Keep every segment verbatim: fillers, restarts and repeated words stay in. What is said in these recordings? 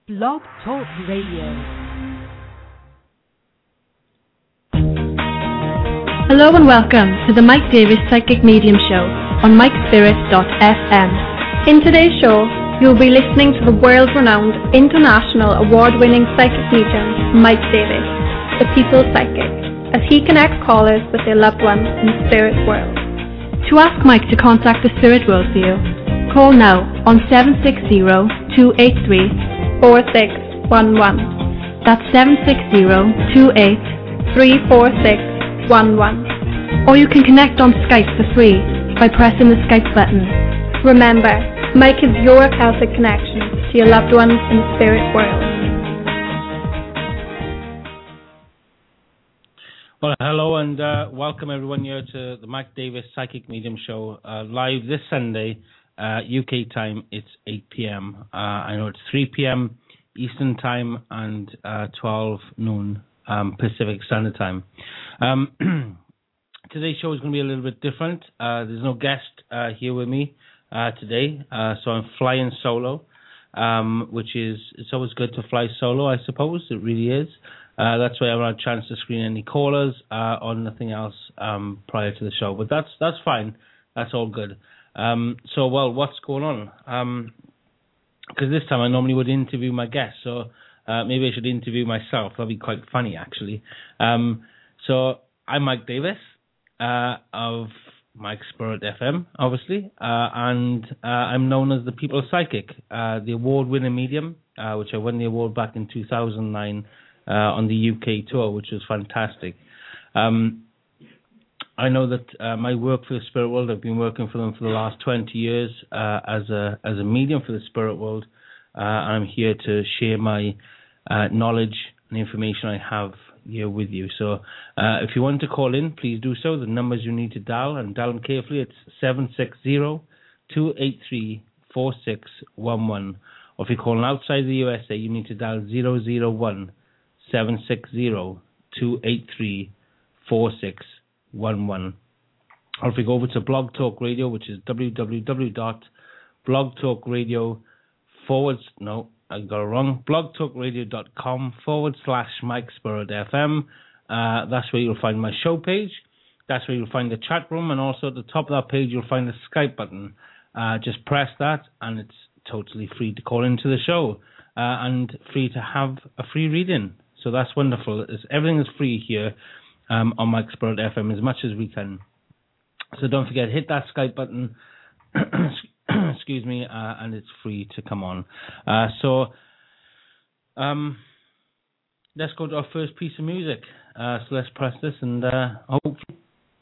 Blog Talk Radio. Hello and welcome to the Mike Davis Psychic Medium Show on mike spirit dot f m. In today's show, you'll be listening to the world-renowned, international, award-winning psychic medium, Mike Davis, the People's Psychic, as he connects callers with their loved ones in the spirit world. To ask Mike to contact the spirit world for you, call now on seven six zero, two eight three, four six one one. That's seven six zero, two eight three, four six one one. Or you can connect on Skype for free by pressing the Skype button. Remember, Mike is your Celtic connection to your loved ones in the spirit world. Well, hello and uh, welcome everyone here to the Mike Davis Psychic Medium Show, uh, live this Sunday, uh, U K time. It's eight p.m. Uh, I know it's three p.m. Eastern time and uh, twelve noon um, Pacific Standard Time. Um, today's show is going to be a little bit different. Uh, there's no guest uh, here with me uh, today, uh, so I'm flying solo, um, which is, it's always good to fly solo, I suppose. It really is. Uh, that's why I haven't had a chance to screen any callers uh, or nothing else um, prior to the show. But that's that's fine. That's all good. Um, so, well, what's going on? Um, because this time I normally would interview my guests, so uh, maybe I should interview myself. That'd be quite funny, actually. Um, so I'm Mike Davis uh, of Mike Spirit F M, obviously, uh, and uh, I'm known as the People's Psychic, uh, the award-winning medium, uh, which I won the award back in two thousand nine uh, on the U K tour, which was fantastic. Um, I know that uh, my work for the spirit world, I've been working for them for the last twenty years uh, as a as a medium for the spirit world. Uh, I'm here to share my uh, knowledge and information I have here with you. So uh, if you want to call in, please do so. The numbers you need to dial, and dial them carefully. It's seven six zero, two eight three, four six one one. Or if you're calling outside the U S A, you need to dial zero zero one, seven six zero, two eight three, four six one one. Or if we go over to Blog Talk Radio, which is www.blogtalkradio forward, no, I got it wrong, blogtalkradio.com forward slash Mike Spirit F M. Uh, that's where you'll find my show page. That's where you'll find the chat room, and also at the top of that page you'll find the Skype button. Uh, just press that, and it's totally free to call into the show uh, and free to have a free reading. So that's wonderful. It's, everything is free here um, on Mike Spirit F M as much as we can. So don't forget, hit that Skype button. Excuse me, uh, and it's free to come on. Uh, so, um, let's go to our first piece of music. Uh, so let's press this, and uh, hopefully.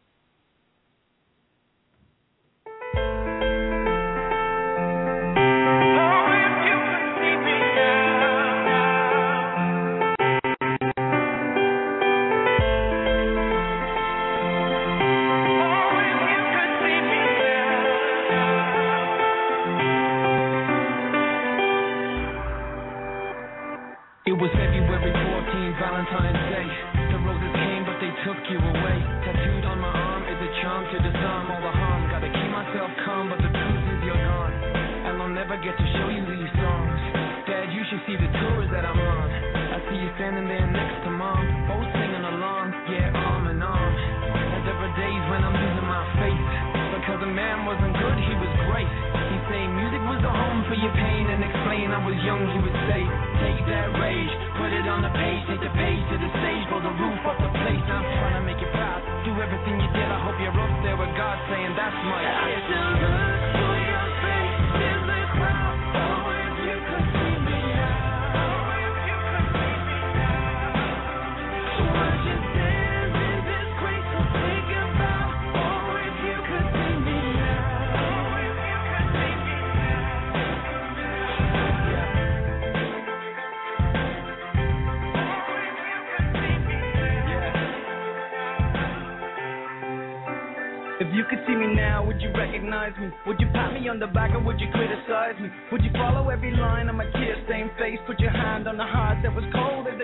Would you pat me on the back or would you criticize me? Would you follow every line on my tear-stained face? Put your hand on the heart that was cold at the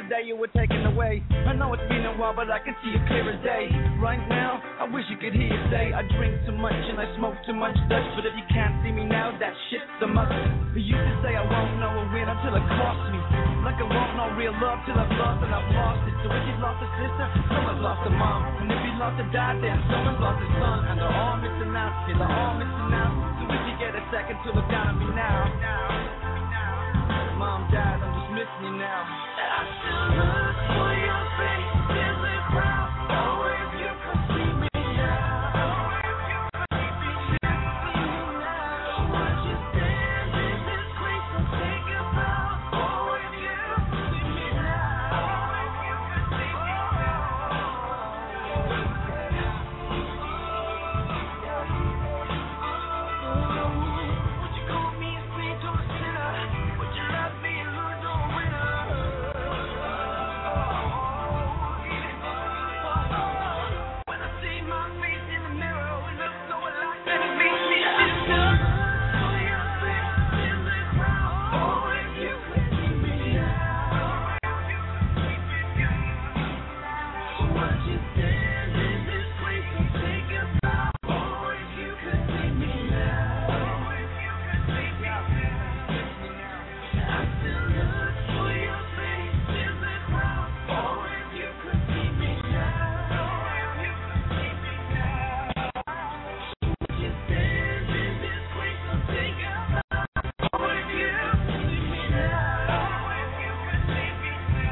the day you were taken away. I know it's been a while, but I can see it clear as day. Right now, I wish you could hear you say, I drink too much and I smoke too much Dutch. But if you can't see me now, that shit's a must. You used to say I won't know a win until it costs me. Like I won't know real love till I've lost and I've lost it. So if you've lost a sister, someone's lost a mom. And if you lost a dad, then someone's lost a son. And they're all missing out, yeah, they're all missing out. So if you get a second to look down at me now, Mom, Dad, I'm just missing you now. I still look for your face in the crowd. Oh, if you could see me now. Oh, if you could see me now. Would you stand in this place and take a bow? Oh, if you could see me now. Oh, if you could see me Would you call me a saint or a sinner? Would you love me and lose or a winner? When I see my face in the mirror, it looks so alike that it makes me sister. For your face in the crowd. Oh, if you could see me now. Would you stand in this place and take a bow? Oh, if you could see me now. Oh, if you could see me now. I still look for your face in the crowd. Oh, if you could see me now. Oh, if you could see me now. Would you stand in this place and take a bow? Oh, if you could see me now. Oh, if you could see me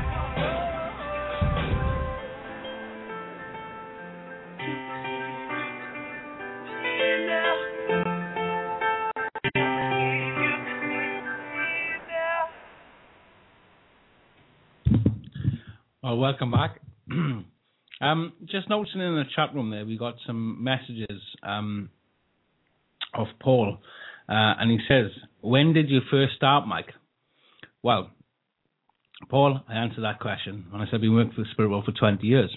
Well, welcome back. um, just noticing in the chat room there, we got some messages um, of Paul, uh, and he says, "When did you first start, Mike?" Well, Paul, I answered that question when I said I've been working for the Spirit World for twenty years.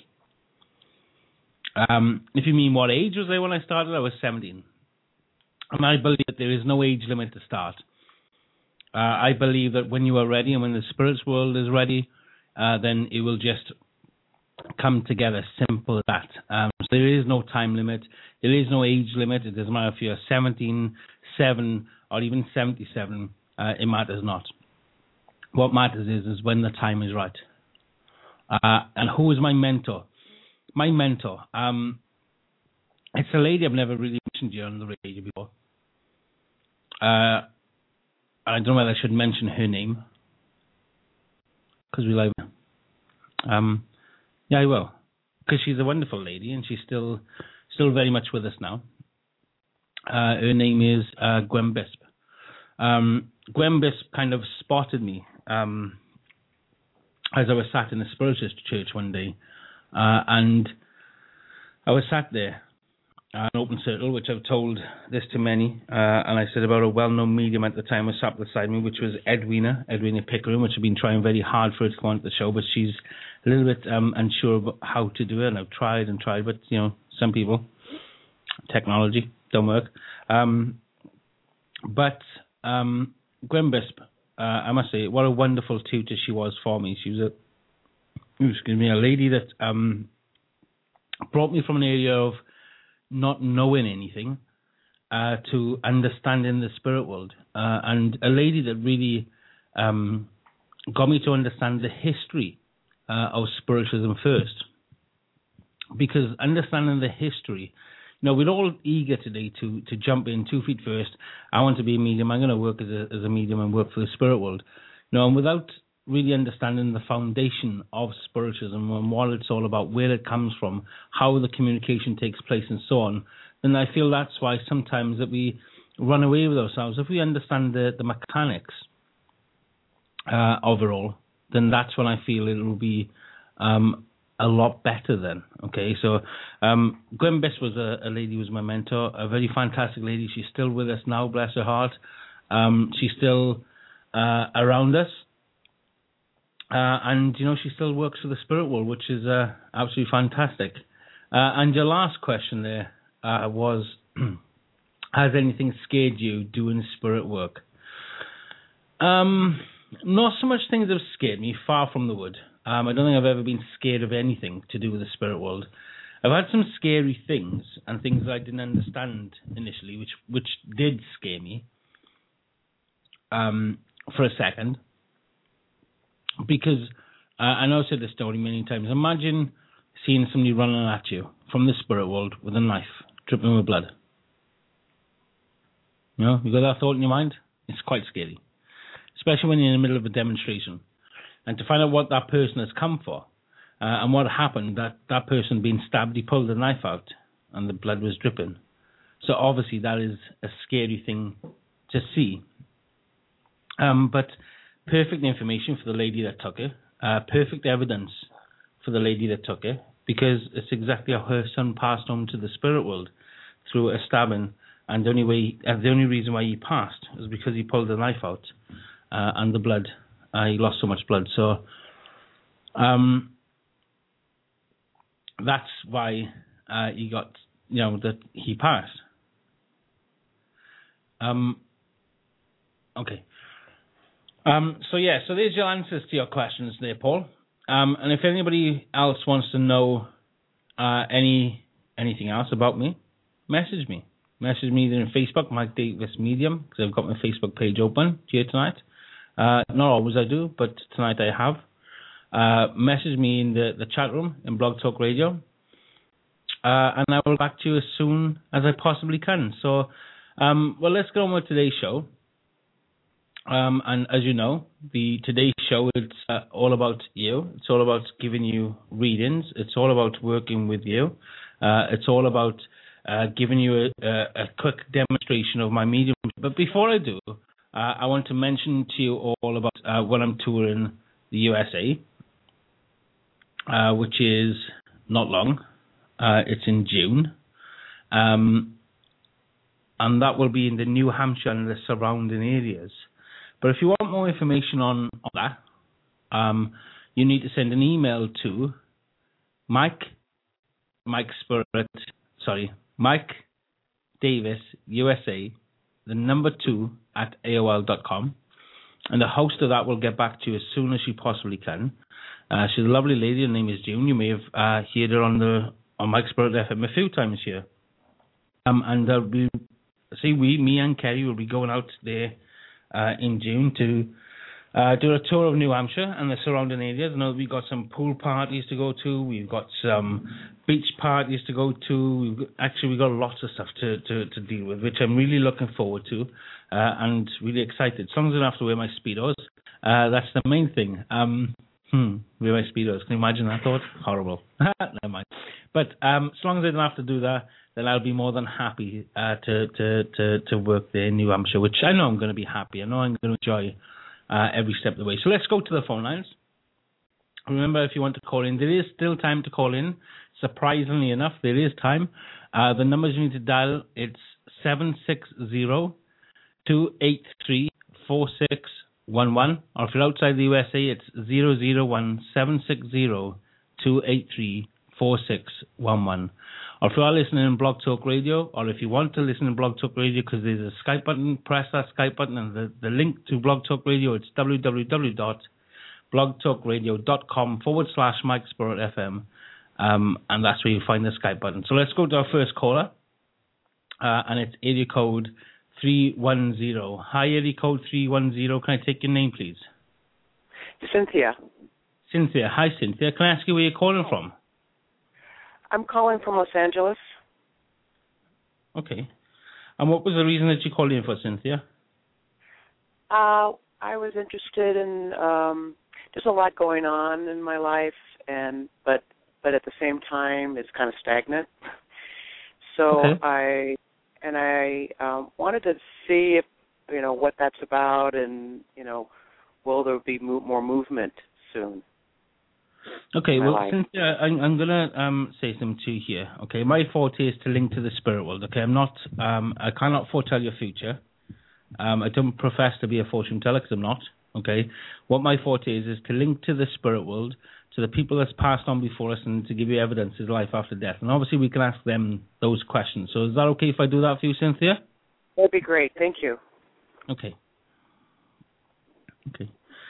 Um, if you mean what age was I when I started, I was seventeen. And I believe that there is no age limit to start. Uh, I believe that when you are ready and when the Spirit's world is ready, uh, then it will just come together, simple as that. Um, so there is no time limit. There is no age limit. It doesn't matter if you're seventeen, seven, or even seventy-seven. Uh, it matters not. What matters is, is when the time is right. Uh, and who is my mentor? My mentor, um, it's a lady I've never really mentioned here on the radio before. Uh, I don't know whether I should mention her name, because we like her. Um, yeah, I will, because she's a wonderful lady, and she's still still very much with us now. Uh, her name is uh, Gwen Bisp. Um, Gwen Bisp kind of spotted me um, as I was sat in the Spiritist church one day, uh, and I was sat there, uh, an open circle, which I've told this to many, uh, and I said about a well-known medium at the time was sat beside me, which was Edwina, Edwina Pickering, which I've been trying very hard for her to come on to the show, but she's a little bit um, unsure about how to do it, and I've tried and tried, but, you know, some people, technology, don't work. Um, but um, Gwen Bisp, uh, I must say, what a wonderful tutor she was for me. She was a, excuse me, a lady that um, brought me from an area of not knowing anything uh, to understanding the spirit world, uh, and a lady that really um, got me to understand the history uh, of spiritualism first. Because understanding the history, you know, we're all eager today to to jump in two feet first. I want to be a medium. I'm going to work as a as a medium and work for the spirit world. You know, and without really understanding the foundation of spiritualism and what it's all about, where it comes from, how the communication takes place, and so on, then I feel that's why sometimes that we run away with ourselves. If we understand the the mechanics uh, overall, then that's when I feel it will be um, a lot better then. Okay, so um, Gwen Bisp was a, a lady who was my mentor, a very fantastic lady. She's still with us now, bless her heart. Um, she's still uh, around us. Uh, and, you know, she still works for the spirit world, which is uh, absolutely fantastic. Uh, and your last question there uh, was, has anything scared you doing spirit work? Um, not so much things have scared me, far from the wood. Um, I don't think I've ever been scared of anything to do with the spirit world. I've had some scary things and things that I didn't understand initially, which which did scare me um, for a second. Because uh, I know I've said this story many times. Imagine seeing somebody running at you from the spirit world with a knife, dripping with blood. You know, you got that thought in your mind? It's quite scary, especially when you're in the middle of a demonstration. And to find out what that person has come for uh, and what happened, that, that person being stabbed, he pulled the knife out and the blood was dripping. So obviously that is a scary thing to see. Um, but perfect information for the lady that took it, uh, perfect evidence for the lady that took it, because it's exactly how her son passed on to the spirit world through a stabbing. And the only way, uh, the only reason why he passed was because he pulled the knife out uh, and the blood. Uh, he lost so much blood. So um, that's why uh, he got, you know, that he passed. Um, okay. Um, so, yeah, so there's your answers to your questions there, Paul. Um, and if anybody else wants to know uh, any anything else about me, message me. Message me either in Facebook, Mike Davis Medium, because I've got my Facebook page open here tonight. Uh, not always I do, but tonight I have. Uh, message me in the, the chat room in Blog Talk Radio. Uh, and I will get back to you as soon as I possibly can. So, um, well, let's get on with today's show. Um, and as you know, the today's show is uh, all about you. It's all about giving you readings. It's all about working with you. Uh, it's all about uh, giving you a, a, a quick demonstration of my medium. But before I do, Uh, I want to mention to you all about uh, when I'm touring the U S A, uh, which is not long. Uh, it's in June. Um, and that will be in the New Hampshire and the surrounding areas. But if you want more information on, on that, um, you need to send an email to Mike, Mike Spirit, sorry, Mike Davis, U S A, the number two at A O L dot com. And the host of that will get back to you as soon as she possibly can. Uh, she's a lovely lady. Her name is June. You may have uh, heard her on the on Mike Spirit F M a few times here. Um, and there'll be, see, we, me and Kerry will be going out there uh, in June to uh, do a tour of New Hampshire and the surrounding areas. I know we've got some pool parties to go to. We've got some beach parties to go to. We've got, actually, we've got lots of stuff to, to, to deal with, which I'm really looking forward to uh, and really excited. As long as I don't have to wear my Speedos, uh, that's the main thing. Um, hmm, wear my Speedos. Can you imagine that thought? Horrible. Never mind. But um, as long as I don't have to do that, then I'll be more than happy uh, to, to, to, to work there in New Hampshire, which I know I'm going to be happy. I know I'm going to enjoy uh, every step of the way. So let's go to the phone lines. Remember, if you want to call in, there is still time to call in. Surprisingly enough, there is time. Uh, the numbers you need to dial, it's seven six zero, two eight three, four six one one. Or if you're outside the U S A, it's zero zero one, seven six zero, two eight three, four six one one. Or if you are listening in Blog Talk Radio, or if you want to listen in Blog Talk Radio because there's a Skype button, press that Skype button, and the, the link to Blog Talk Radio, it's www.blogtalkradio.com forward slash Mike Spirit F M. Um, and that's where you find the Skype button. So let's go to our first caller, uh, and it's area code three one zero. Hi, area code three one zero. Can I take your name, please? Cynthia. Cynthia. Hi, Cynthia. Can I ask you where you're calling from? I'm calling from Los Angeles. Okay. And what was the reason that you called in for, Cynthia? Uh, I was interested in, um, there's a lot going on in my life, and but but at the same time, it's kind of stagnant. So okay. I, and I um, wanted to see if, you know, what that's about, and, you know, will there be mo- more movement soon? Okay, well, life. Cynthia, I'm, I'm going to um, say something to you here. Okay, my forte is to link to the spirit world. Okay, I'm not, um, I cannot foretell your future. Um, I don't profess to be a fortune teller because I'm not. Okay, what my forte is is to link to the spirit world, to the people that's passed on before us, and to give you evidence of life after death. And obviously, we can ask them those questions. So, is that okay if I do that for you, Cynthia? That'd be great. Thank you. Okay. Okay.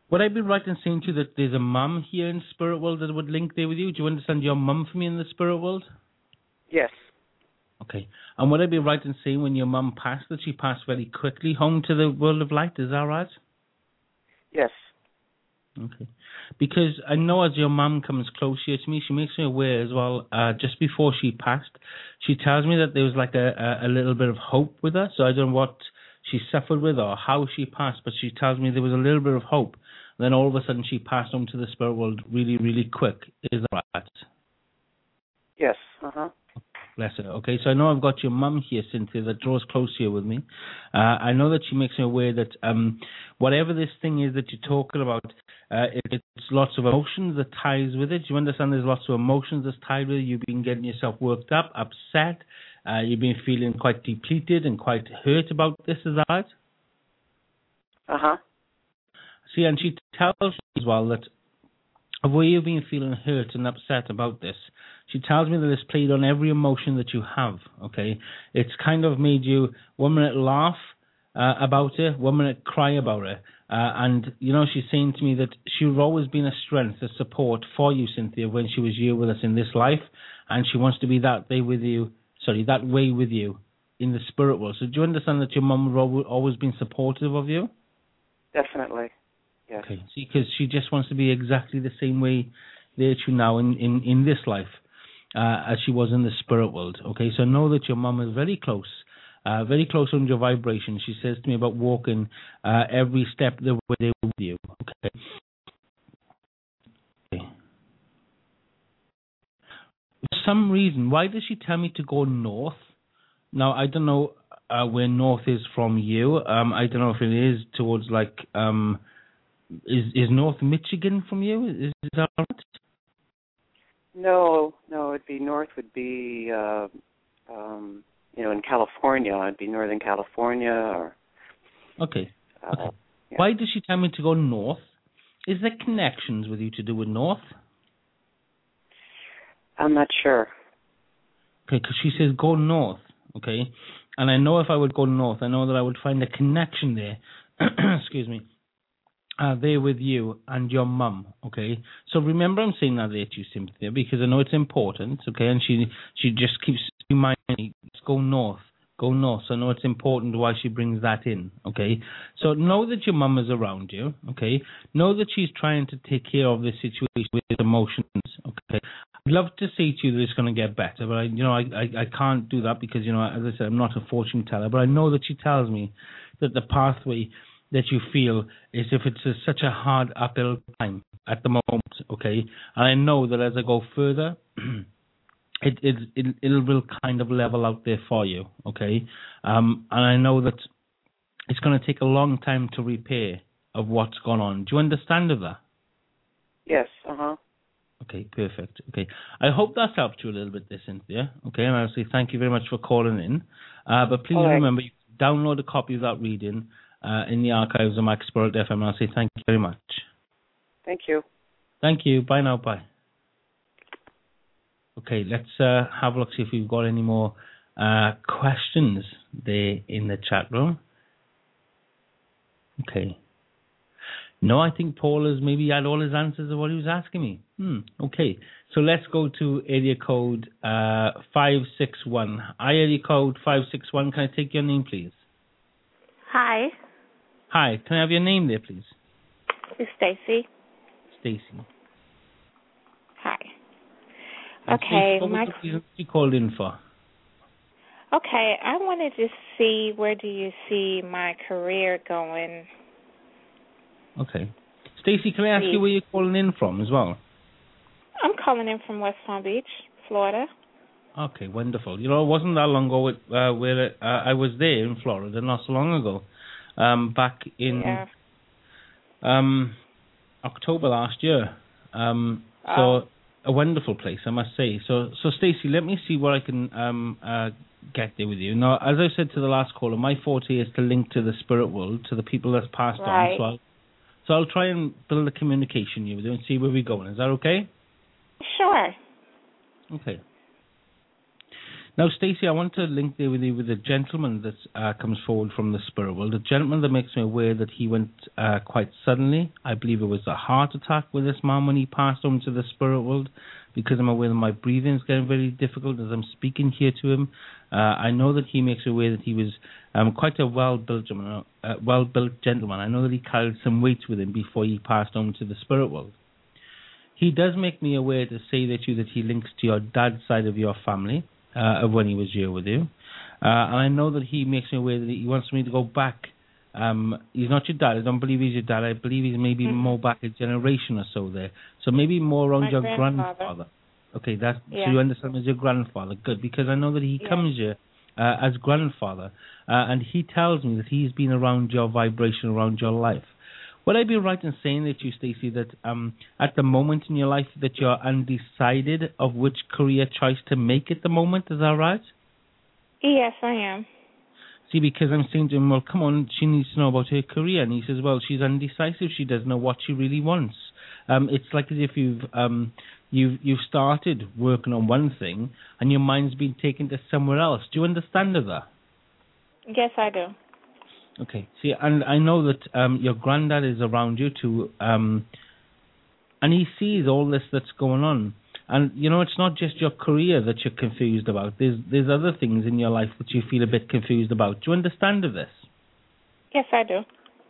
Would I be right in saying to you that there's a mum here in spirit world that would link there with you? Do you understand your mum for me in the spirit world? Yes. Okay. And would I be right in saying when your mum passed that she passed very quickly home to the world of light? Is that right? Yes. Okay. Because I know as your mum comes close here to me, she makes me aware as well, uh, just before she passed, she tells me that there was like a, a, a little bit of hope with her. So I don't know what she suffered with or how she passed, but she tells me there was a little bit of hope. Then all of a sudden she passed on to the spirit world really, really quick. Is that right? Yes. Uh-huh. Bless her. Okay, so I know I've got your mum here, Cynthia, that draws close here with me. Uh, I know that she makes me aware that um, whatever this thing is that you're talking about, uh, it, it's lots of emotions that ties with it. You understand there's lots of emotions that's tied with it. You've been getting yourself worked up, upset. Uh, you've been feeling quite depleted and quite hurt about this. Is that right? Uh-huh. See, and she tells me as well that of where you've been feeling hurt and upset about this, she tells me that it's played on every emotion that you have, okay? It's kind of made you one minute laugh uh, about it, one minute cry about it. Uh, and, you know, she's saying to me that she's always been a strength, a support for you, Cynthia, when she was here with us in this life. And she wants to be that way with you, sorry, that way with you in the spirit world. So do you understand that your mum has always been supportive of you? Definitely. Yes. Okay, see, because she just wants to be exactly the same way there to you now in, in, in this life uh, as she was in the spirit world. Okay, so know that your mum is very close, uh, very close on your vibration. She says to me about walking uh, every step the way they with you. Okay. okay. For some reason, why does she tell me to go north? Now, I don't know uh, where north is from you. Um, I don't know if it is towards like... Um, Is is North Michigan from you? Is, is that right? No, no, it'd be north would be, uh, um, you know, in California. It'd be Northern California or... Okay. Uh, okay. yeah. Why does she tell me to go north? Is there connections with you to do with north? I'm not sure. Okay, because she says go north, okay? And I know if I would go north, I know that I would find a connection there, excuse me, Uh, there with you and your mum, okay? So remember I'm saying that there to you, Cynthia, because I know it's important, okay? And she she just keeps reminding me, go north, go north. So I know it's important why she brings that in, okay? So know that your mum is around you, okay? Know that she's trying to take care of this situation with emotions, okay? I'd love to say to you that it's going to get better, but I, you know, I, I, I can't do that because, you know, as I said, I'm not a fortune teller, but I know that she tells me that the pathway that you feel is if it's a, such a hard uphill climb at the moment, okay? And I know that as I go further, it, it, it, it will kind of level out there for you, okay? Um, and I know that it's going to take a long time to repair of what's gone on. Do you understand of that? Yes, uh-huh. Okay, perfect. Okay. I hope that's helped you a little bit there, Cynthia. Okay, and I'll say thank you very much for calling in. Uh, but please right. remember, you can download a copy of that reading Uh, in the archives of Max Spirit F M. I'll say thank you very much. Thank you. Thank you. Bye now. Bye. Okay, let's uh, have a look, see if we've got any more uh, questions there in the chat room. Okay. No, I think Paul has maybe had all his answers of what he was asking me. Hmm. Okay, so let's go to area code uh, five six one. Hi, area code five six one. Can I take your name, please? Hi, Hi, can I have your name there, please? it's Stacy. Stacy. Hi. And Okay, Stacey, what my was the reason you called in for? okay, I wanted to see where do you see my career going? Okay. Stacey, can I ask Please. you where you're calling in from as well? I'm calling in from West Palm Beach, Florida. Okay, wonderful. You know, it wasn't that long ago uh, where uh, I was there in Florida, not so long ago, um, back in Yeah. um, October last year. Um, Oh. so a wonderful place, I must say. So, so Stacey, let me see what I can um, uh, get there with you. Now, as I said to the last caller, my forte is to link to the spirit world, to the people that's passed Right. on. So I'll, so I'll try and build a communication with you and see where we're going. Is that okay? Sure. Okay. Now, Stacey, I want to link there with you with a gentleman that uh, comes forward from the spirit world. A gentleman that makes me aware that he went uh, quite suddenly. I believe it was a heart attack with this man when he passed on to the spirit world, because I'm aware that my breathing is getting very difficult as I'm speaking here to him. Uh, I know that he makes me aware that he was um, quite a well-built gentleman, uh, well-built gentleman. I know that he carried some weight with him before he passed on to the spirit world. He does make me aware to say that you that he links to your dad's side of your family. Uh, of when he was here with you. Uh, and I know that he makes me aware that he wants me to go back. Um, he's not your dad. I don't believe he's your dad. I believe he's maybe mm-hmm. more back a generation or so there. So maybe more around My your grandfather. grandfather. Okay, that's, yeah. so you understand as your grandfather. Good, because I know that he yeah. comes here uh, as grandfather. Uh, and he tells me that he's been around your vibration, around your life. Would I be right in saying that you, Stacey, that um, at the moment in your life that you're undecided of which career choice to make at the moment? Is that right? Yes, I am. See, because I'm saying to him, well, come on, she needs to know about her career. And he says, well, she's undecisive. She doesn't know what she really wants. Um, it's like as if you've um, you've you've started working on one thing and your mind's been taken to somewhere else. Do you understand that? Yes, I do. Okay. See, and I know that um, your granddad is around you too, um, and he sees all this that's going on. And you know, it's not just your career that you're confused about. There's there's other things in your life that you feel a bit confused about. Do you understand of this? Yes, I do.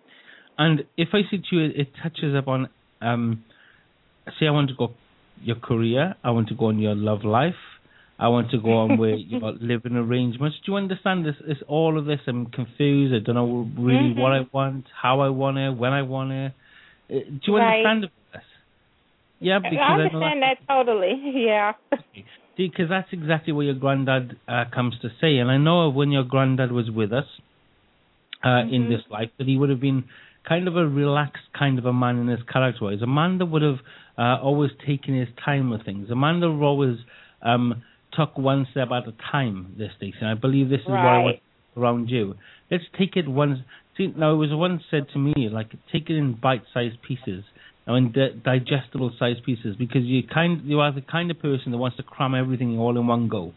And if I say to you, it touches upon, um, say, I want to go your career. I want to go on your love life. I want to go on where you know, living arrangements. Do you understand this? Is all of this? I'm confused. I don't know really mm-hmm. what I want, how I want it, when I want it. Uh, do you right. understand this? Yeah, because I understand I that totally. Yeah. See, because that's exactly what your granddad uh, comes to say. And I know of when your granddad was with us uh, mm-hmm. in this life, that he would have been kind of a relaxed kind of a man in his character-wise. A man that would have uh, always taken his time with things. A man that would always um, took one step at a time, this Stacey. And I believe this is right. what I want around you. Let's take it one... See, now, it was once said to me, like, take it in bite-sized pieces. I mean, di- digestible-sized pieces, because you kind you are the kind of person that wants to cram everything all in one go.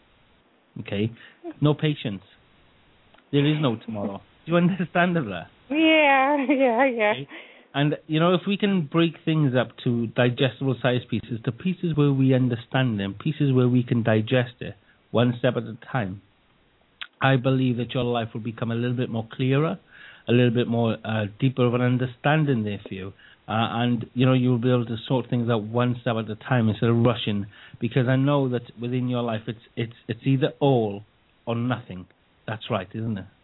Okay? No patience. There is no tomorrow. Do you understand that? Yeah, yeah, yeah. Okay? And, you know, if we can break things up to digestible-sized pieces, to pieces where we understand them, pieces where we can digest it, one step at a time, I believe that your life will become a little bit more clearer, a little bit more uh, deeper of an understanding there for you. Uh, and, you know, you'll be able to sort things out one step at a time instead of rushing. Because I know that within your life, it's it's it's either all or nothing. That's right, isn't it?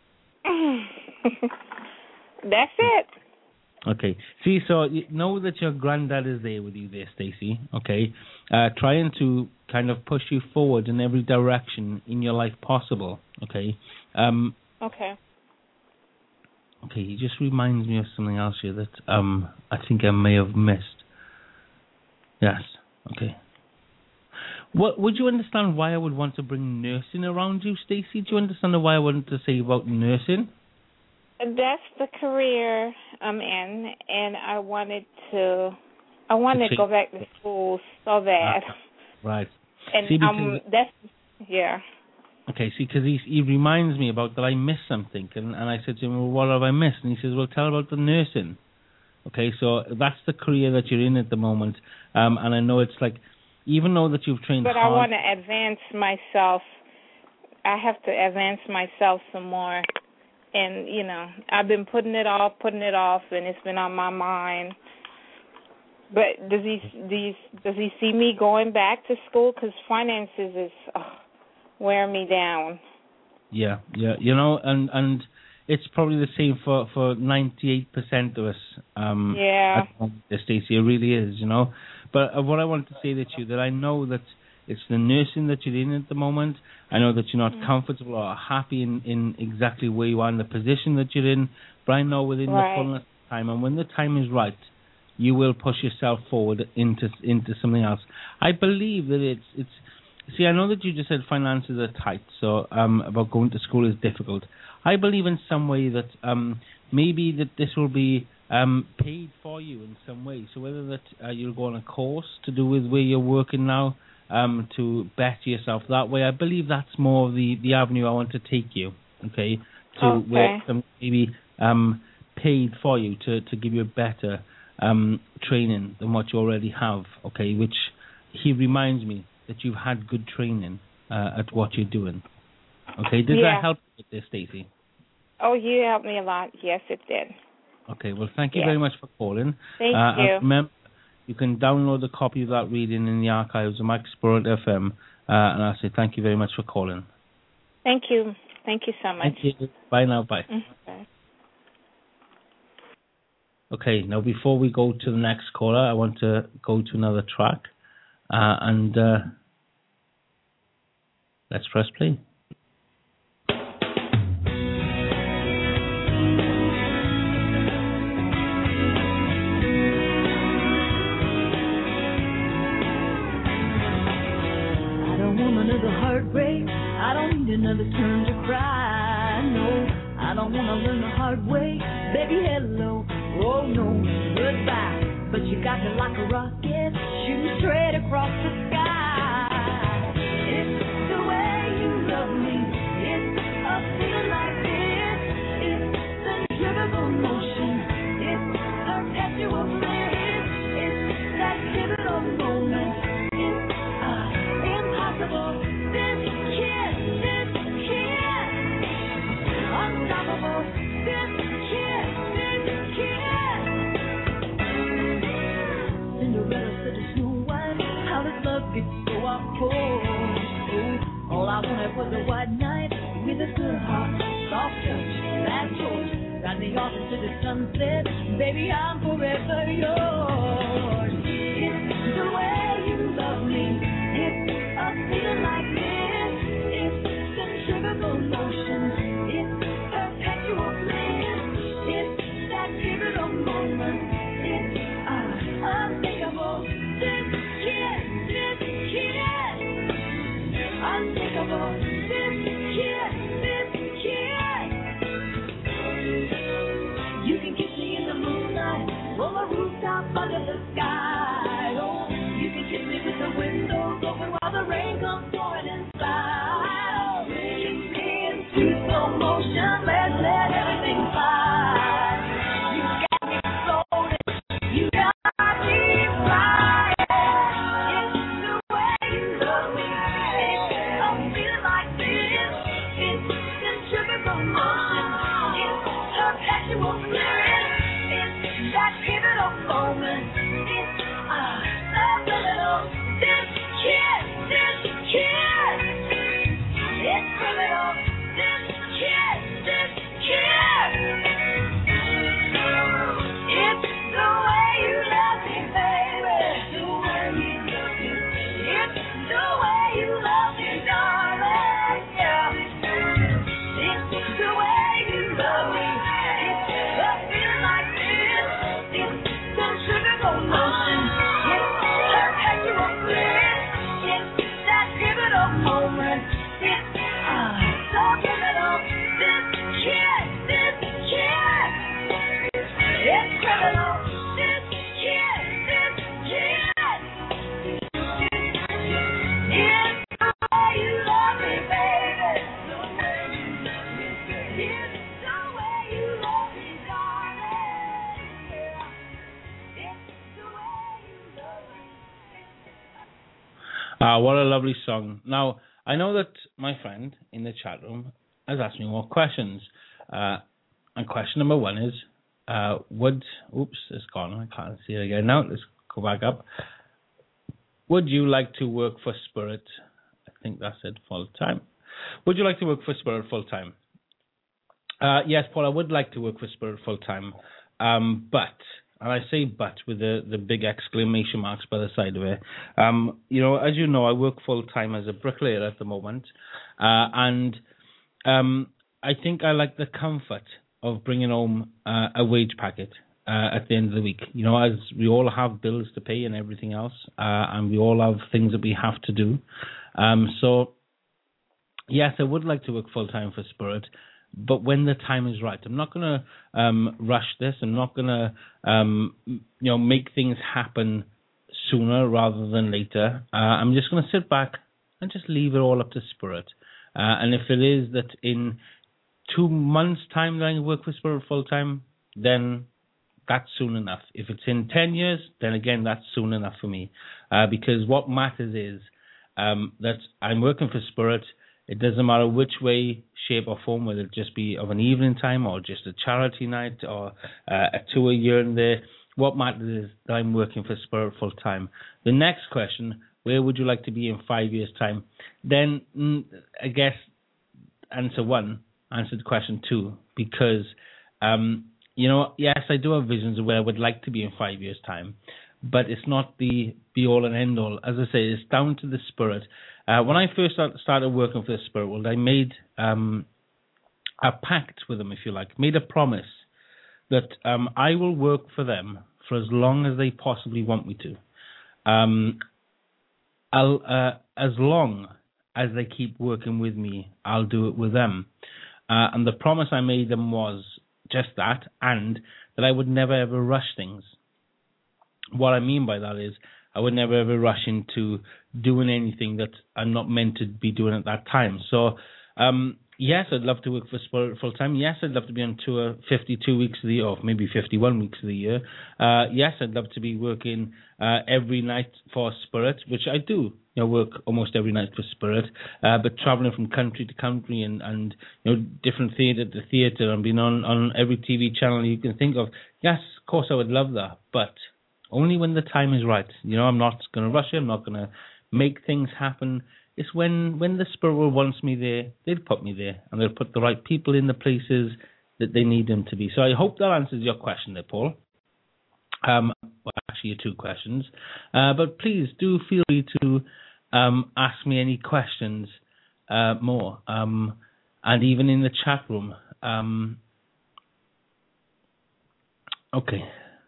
That's it. Okay. See, so you know that your granddad is there with you there, Stacey, okay? Uh, trying to kind of push you forward in every direction in your life possible, okay? Um, okay. Okay, he just reminds me of something else here that um I think I may have missed. Yes, okay. What would you understand why I would want to bring nursing around you, Stacey? Do you understand why I wanted to say about nursing? That's the career I'm in, and I wanted to, I wanted to, to go back to school so bad. Ah, right. And See, um, that's yeah. Okay, see, because he he reminds me about that I missed something, and, and I said to him, well, what have I missed? And he says, well, tell about the nursing. Okay, so that's the career that you're in at the moment, um, and I know it's like, even though that you've trained but hard... I want to advance myself. I have to advance myself some more, and, you know, I've been putting it off, putting it off, and it's been on my mind. But does he, does he, does he see me going back to school? Because finances is... Oh, wear me down. Yeah, yeah, you know, and and it's probably the same for, for ninety-eight percent of us. Um, yeah. Stacey, it really is, you know. But uh, what I want to say to you, that I know that it's the nursing that you're in at the moment. I know that you're not mm-hmm. comfortable or happy in, in exactly where you are in the position that you're in, but I know within right. the fullness of time, and when the time is right, you will push yourself forward into into something else. I believe that it's it's. See, I know that you just said finances are tight, so um, about going to school is difficult. I believe in some way that um, maybe that this will be um, paid for you in some way. So whether that uh, you'll go on a course to do with where you're working now, um, to better yourself that way. I believe that's more the, the avenue I want to take you, okay, to Okay. where some maybe um, paid for you to, to give you a better um, training than what you already have, okay, which he reminds me that you've had good training uh, at what you're doing. Okay, did Yeah. that help with this, Stacey? Oh, you helped me a lot. Yes, it did. Okay, well, thank you Yeah. very much for calling. Thank uh, you. And remember, you can download the copy of that reading in the archives of Mike Spirit F M. Uh, and I say thank you very much for calling. Thank you. Thank you so much. Thank you. Bye now. Bye. Mhm. Okay, now before we go to the next caller, I want to go to another track. Uh, and uh, let's press play. I don't want another heartbreak. I don't need another turn to cry. No, I don't want to learn the hard way. Baby, hello. Oh, no, goodbye. But you got me like a rocket, shooting straight across the sky. It's the way you love me. It's a feeling like this. It's centrifugal motion. It's perpetual bliss. It's that pivotal moment. It's uh, impossible. This kiss, this kiss, unstoppable. This kiss, this kiss. Cinderella said to Snow White, how does love get so off course? Oh, all I wanted was a white knight with a good heart, soft touch, that torch. Got me off into the sunset, baby, I'm forever yours. It's the way you love me. It's a feeling like this. It's centrifugal motion. It's perpetual bliss. It's that pivotal moment. It's uh, unthinkable. This kiss, this kiss. Unthinkable. This kiss, this kiss. You can kiss me in the moonlight, on the rooftop under the sky. Oh, you can kiss me with the windows open while the rain comes pouring inside. Oh, kiss me in sweet slow motion, let's let everything fly. You got me floating, you got me flying. It's the way you love me. It's a feeling like this. It's centrifugal motion. It's perpetual bliss. It's that pivotal moment. It's uh, subliminal. This kiss, this kiss. It's criminal. This kiss, this kiss. It's the way you love me, baby. The way you love me. It's the way you love me, darling. Yeah. It's the way you love me. It's a feeling like this. It's centrifugal motion. It's perpetual bliss. It's that pivotal moment. It's uh, so pivotal. This kiss, this kiss. It's criminal. This kiss, this kiss. It's the way you love me, baby. It's the way you love me, darling. Yeah. It's the way you love me. Ah, what a lovely song. Now, I know that my friend in the chat room has asked me more questions. Uh, and question number one is, uh, would, oops, it's gone. I can't see it again now. Let's go back up. Would you like to work for Spirit? I think that's it, full time. Would you like to work for Spirit full time? Uh, yes, Paul, I would like to work for Spirit full time. Um, but, and I say but with the, the big exclamation marks by the side of it. Um, you know, as you know, I work full time as a bricklayer at the moment. Uh, and um, I think I like the comfort of bringing home uh, a wage packet uh, at the end of the week. You know, as we all have bills to pay and everything else, uh, and we all have things that we have to do. Um, so, yes, I would like to work full time for Spirit, but when the time is right. I'm not going to um, rush this. I'm not going to, um, you know, make things happen sooner rather than later. Uh, I'm just going to sit back and just leave it all up to Spirit. Uh, and if it is that in two months' time that I work for Spirit full time, then that's soon enough. If it's in ten years, then again, that's soon enough for me. Uh, because what matters is um, that I'm working for Spirit. It doesn't matter which way, shape or form, whether it just be of an evening time or just a charity night or uh, a tour here and there. What matters is that I'm working for Spirit full time. The next question, where would you like to be in five years' time? Then mm, I guess answer one, answer the question two, because, um, you know, yes, I do have visions of where I would like to be in five years' time, but it's not the be-all and end-all. As I say, it's down to the Spirit. Uh, when I first start, started working for the Spirit World, I made um, a pact with them, if you like, made a promise that um, I will work for them for as long as they possibly want me to. Um, I'll, uh, as long as they keep working with me, I'll do it with them. Uh, and the promise I made them was just that, and that I would never ever rush things. What I mean by that is I would never ever rush into doing anything that I'm not meant to be doing at that time. So, um, yes, I'd love to work for Spirit full time. Yes, I'd love to be on tour fifty-two weeks of the year, or maybe fifty-one weeks of the year. Uh, yes, I'd love to be working uh, every night for Spirit, which I do. You know, work almost every night for Spirit, uh, but traveling from country to country and, and you know, different theatre to theatre and being on, on every T V channel you can think of. Yes, of course I would love that, but only when the time is right. You know, I'm not going to rush it. I'm not going to make things happen. It's when, when the Spirit World wants me there, they'll put me there, and they'll put the right people in the places that they need them to be. So I hope that answers your question there, Paul. Um, well, actually, your two questions. Uh, but please do feel free to um, ask me any questions uh, more, um, and even in the chat room. Um, okay.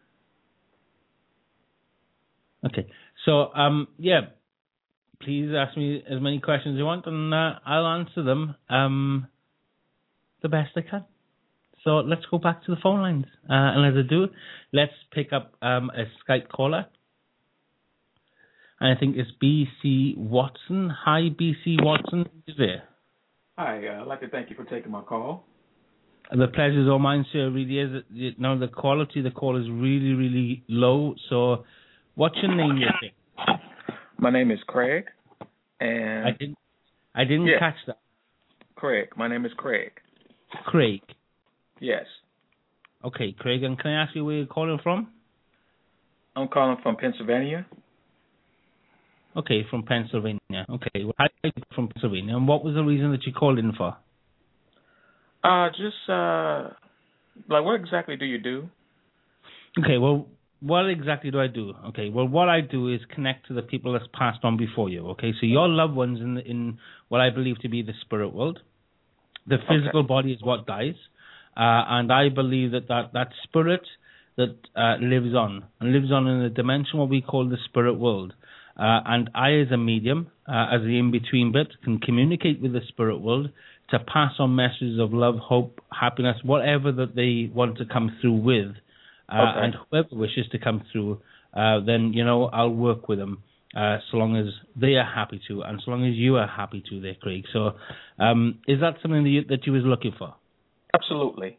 Okay. So, um, yeah, please ask me as many questions you want, and uh, I'll answer them um, the best I can. So let's go back to the phone lines. Uh, and as I do, let's pick up um, a Skype caller. And I think it's B C Watson. Hi, B C Watson. Is there? Hi, uh, I'd like to thank you for taking my call. The pleasure's all mine, sir. It really is. You know, the quality of the call is really, really low. So what's your name, you think? My name is Craig, and I didn't, I didn't yeah. catch that. Craig. My name is Craig. Craig. Yes. Okay, Craig, and can I ask you where you're calling from? I'm calling from Pennsylvania. Okay, from Pennsylvania. Okay, well, hi, from Pennsylvania. And what was the reason that you called in for? Uh, just, uh, like, what exactly do you do? Okay, well, what exactly do I do? Okay, well, what I do is connect to the people that's passed on before you. Okay, so your loved ones in the, in what I believe to be the spirit world. The physical okay. body is what dies, uh, and I believe that that, that spirit that uh, lives on and lives on in a dimension what we call the spirit world. Uh, and I, as a medium, uh, as the in-between bit, can communicate with the spirit world to pass on messages of love, hope, happiness, whatever that they want to come through with. Uh, okay. And whoever wishes to come through, uh, then, you know, I'll work with them uh, so long as they are happy to, and so long as you are happy to there, Craig. So um, is that something that you, that you was looking for? Absolutely.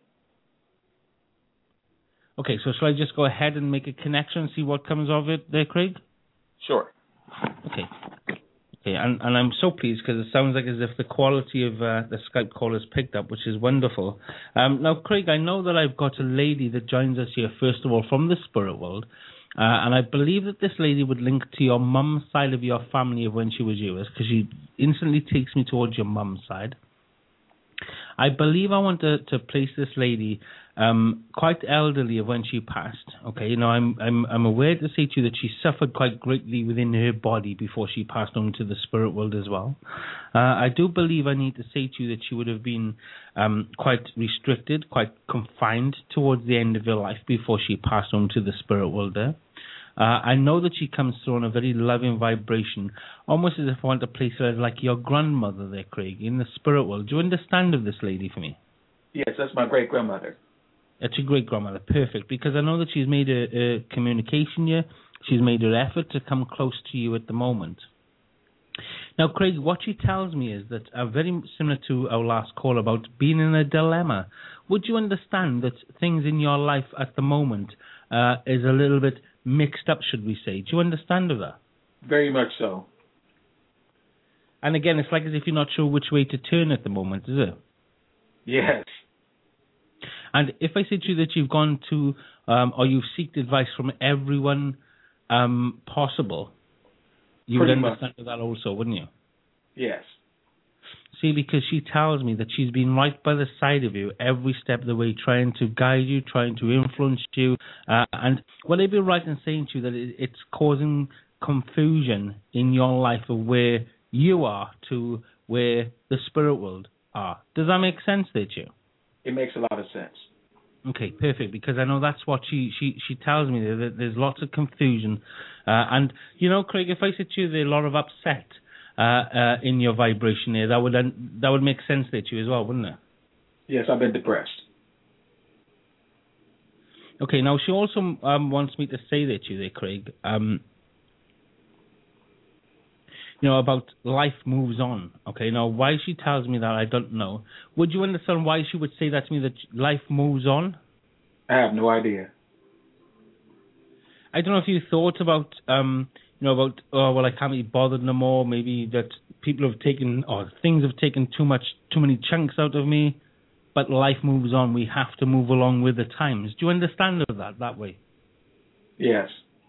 Okay, so shall I just go ahead and make a connection and see what comes of it there, Craig? Sure. Okay. Okay, and, and I'm so pleased because it sounds like as if the quality of uh, the Skype call is picked up, which is wonderful. Um, now, Craig, I know that I've got a lady that joins us here, first of all, from the spirit world, uh, and I believe that this lady would link to your mum's side of your family of when she was yours, because she instantly takes me towards your mum's side. I believe I want to, to place this lady um, quite elderly of when she passed. Okay, you know, I'm I'm I'm aware to say to you that she suffered quite greatly within her body before she passed on to the spirit world as well. Uh, I do believe I need to say to you that she would have been um, quite restricted, quite confined towards the end of her life before she passed on to the spirit world there. Uh, I know that she comes through on a very loving vibration, almost as if I want to place her as like your grandmother there, Craig, in the spirit world. Do you understand of this lady for me? Yes, that's my great-grandmother. That's your great-grandmother. Perfect. Because I know that she's made a, a communication here She's made an effort to come close to you at the moment. Now, Craig, what she tells me is that, uh, very similar to our last call about being in a dilemma, would you understand that things in your life at the moment uh, is a little bit mixed up, should we say? Do you understand of that? Very much so. And again, it's like as if you're not sure which way to turn at the moment, is it? Yes. And if I say to you that you've gone to, um, or you've sought advice from everyone um, possible, you Pretty would much. understand that also, wouldn't you? Yes. See, because she tells me that she's been right by the side of you every step of the way, trying to guide you, trying to influence you. Uh, and would I be right in saying to you that it, it's causing confusion in your life of where you are to where the spirit world are? Does that make sense there to you? It makes a lot of sense. Okay, perfect, because I know that's what she, she, she tells me, that there's lots of confusion. Uh, and, you know, Craig, if I said to you there's a lot of upset uh, uh, in your vibration there, that would that would make sense there to you as well, wouldn't it? Yes, I've been depressed. Okay, now she also um, wants me to say that to you there, Craig, um, you know, about life moves on. Okay, now why she tells me that, I don't know. Would you understand why she would say that to me, that life moves on? I have no idea. I don't know if you thought about, um, you know, about, oh, well, I can't be bothered no more. Maybe that people have taken, or things have taken too much, too many chunks out of me. But life moves on. We have to move along with the times. Do you understand that that way? Yes.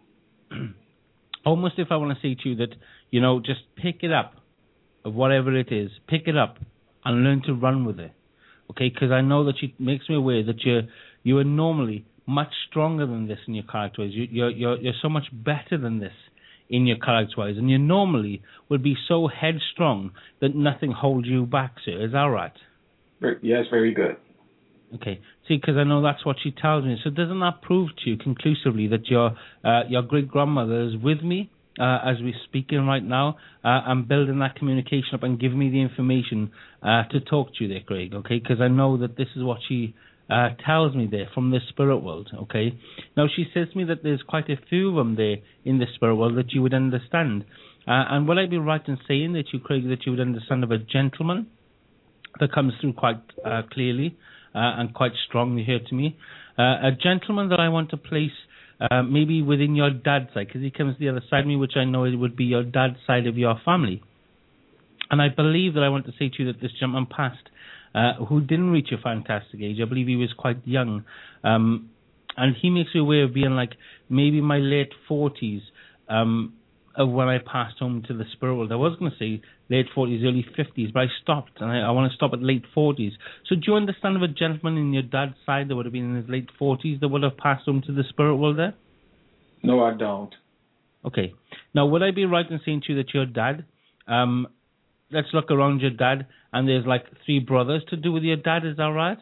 Almost if I want to say to you that, you know, just pick it up, of whatever it is, pick it up and learn to run with it. Okay, because I know that she makes me aware that you're, you are normally much stronger than this in your character-wise. You, you're, you're, you're so much better than this in your character-wise. And you normally would be so headstrong that nothing holds you back, sir. Is that right? Yes, very good. Okay. See, because I know that's what she tells me. So doesn't that prove to you conclusively that your uh, your great-grandmother is with me uh, as we're speaking right now uh, and building that communication up and giving me the information uh, to talk to you there, Craig, okay? Because I know that this is what she uh, tells me there from the spirit world, okay? Now, she says to me that there's quite a few of them there in the spirit world that you would understand. Uh, and would I be right in saying that you, Craig, that you would understand of a gentleman that comes through quite uh, clearly uh, and quite strongly here to me. Uh, a gentleman that I want to place uh, maybe within your dad's side, because he comes to the other side of me, which I know it would be your dad's side of your family. And I believe that I want to say to you that this gentleman passed, uh, who didn't reach a fantastic age. I believe he was quite young. Um, and he makes me aware of being like maybe my late forties, um, of when I passed home to the spirit world. I was going to say late forties, early fifties, but I stopped, and I, I want to stop at late forties. So do you understand of a gentleman in your dad's side that would have been in his late forties that would have passed home to the spirit world there? No, I don't. Okay. Now, would I be right in saying to you that your dad, um, let's look around your dad, and there's like three brothers to do with your dad, is that right?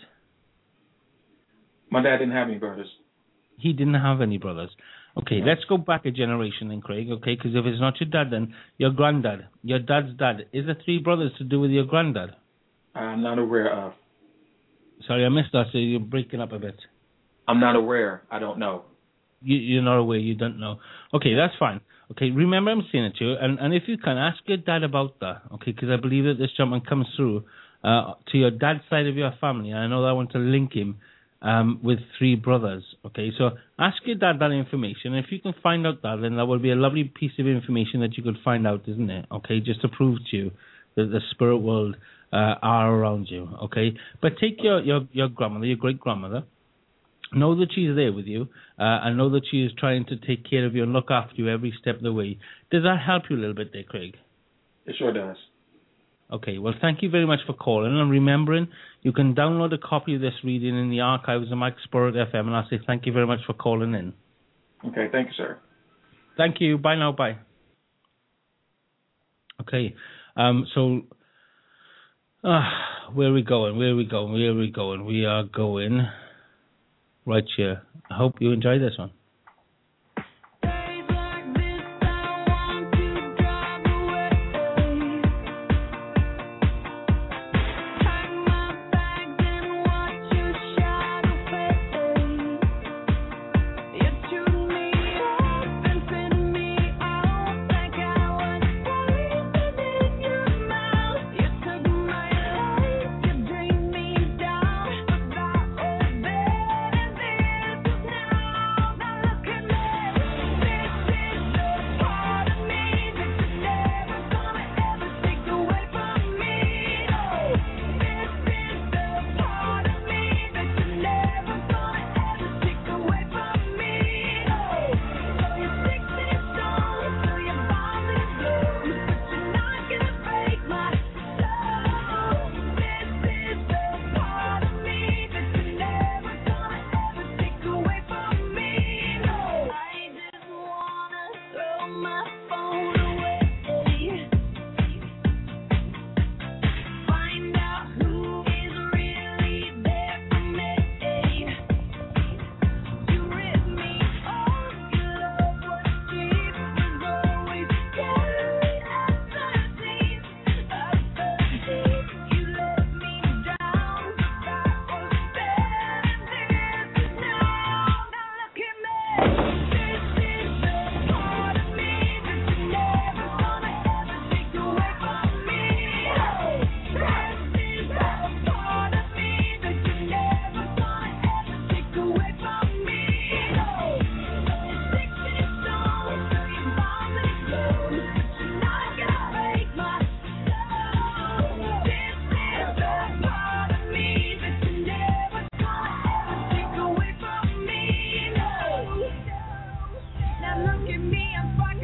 My dad didn't have any brothers. He didn't have any brothers. Okay, let's go back a generation then, Craig, okay? Because if it's not your dad, then your granddad, your dad's dad. Is there three brothers to do with your granddad? I'm not aware of. Sorry, I missed that, so you're breaking up a bit. I'm not aware. I don't know. You, you're not aware, you don't know. Okay, that's fine. Okay, remember I'm saying it to you, and, and if you can, ask your dad about that, okay? Because I believe that this gentleman comes through uh, to your dad's side of your family, and I know that I want to link him Um, with three brothers, okay? So ask your dad that information. If you can find out that, then that will be a lovely piece of information that you could find out, isn't it? Okay, just to prove to you that the spirit world uh, are around you, okay? But take your, your, your grandmother, your great-grandmother, know that she's there with you, uh, and know that she is trying to take care of you and look after you every step of the way. Does that help you a little bit there, Craig? It sure does. Okay, well, thank you very much for calling. And remembering, you can download a copy of this reading in the archives of Mike Spirit F M, and I'll say thank you very much for calling in. Okay, thank you, sir. Thank you. Bye now. Bye. Okay, um, so uh, where are we going? Where are we going? Where are we going? We are going right here. I hope you enjoy this one. Been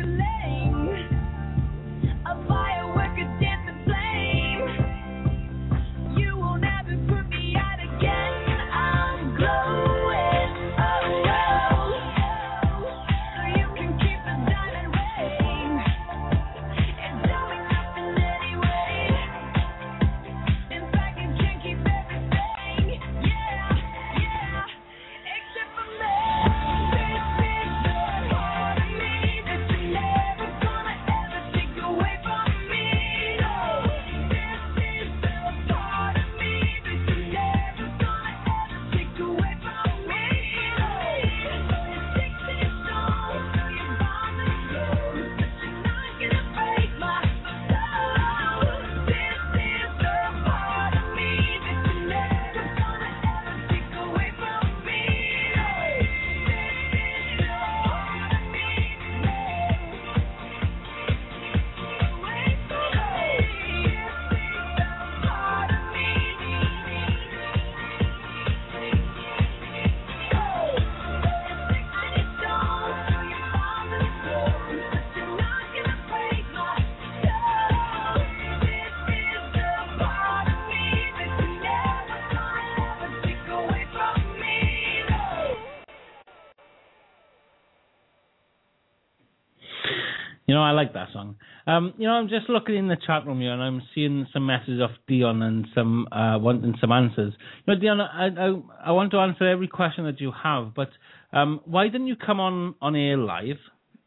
You know, I like that song. Um, you know, I'm just looking in the chat room here, and I'm seeing some messages of Dion and some uh, wanting some answers. You know, Dion, I, I I want to answer every question that you have, but um, why didn't you come on on air live?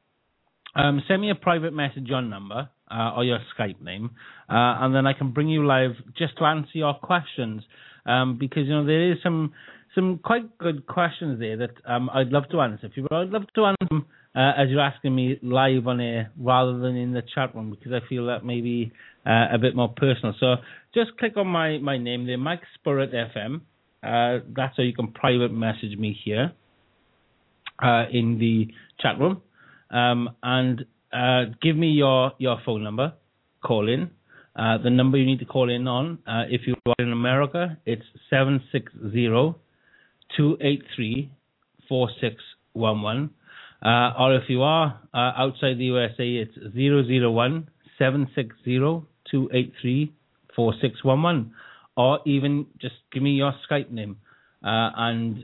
Um, send me a private message on number uh, or your Skype name, uh, and then I can bring you live just to answer your questions. Um, because you know there is some some quite good questions there that um, I'd love to answer. If you, I'd love to answer them uh, as you're asking me live on air rather than in the chat room, because I feel that may be uh, a bit more personal. So just click on my, my name there, Mike Spirit F M. Uh, that's how you can private message me here uh, in the chat room. Um, and uh, give me your, your phone number, call in. Uh, the number you need to call in on, uh, if you are in America, it's seven six zero, two eight three, four six one one. Uh, or if you are uh, outside the U S A, it's zero zero one, seven six zero, two eight three, four six one one. Or even just give me your Skype name. Uh, and...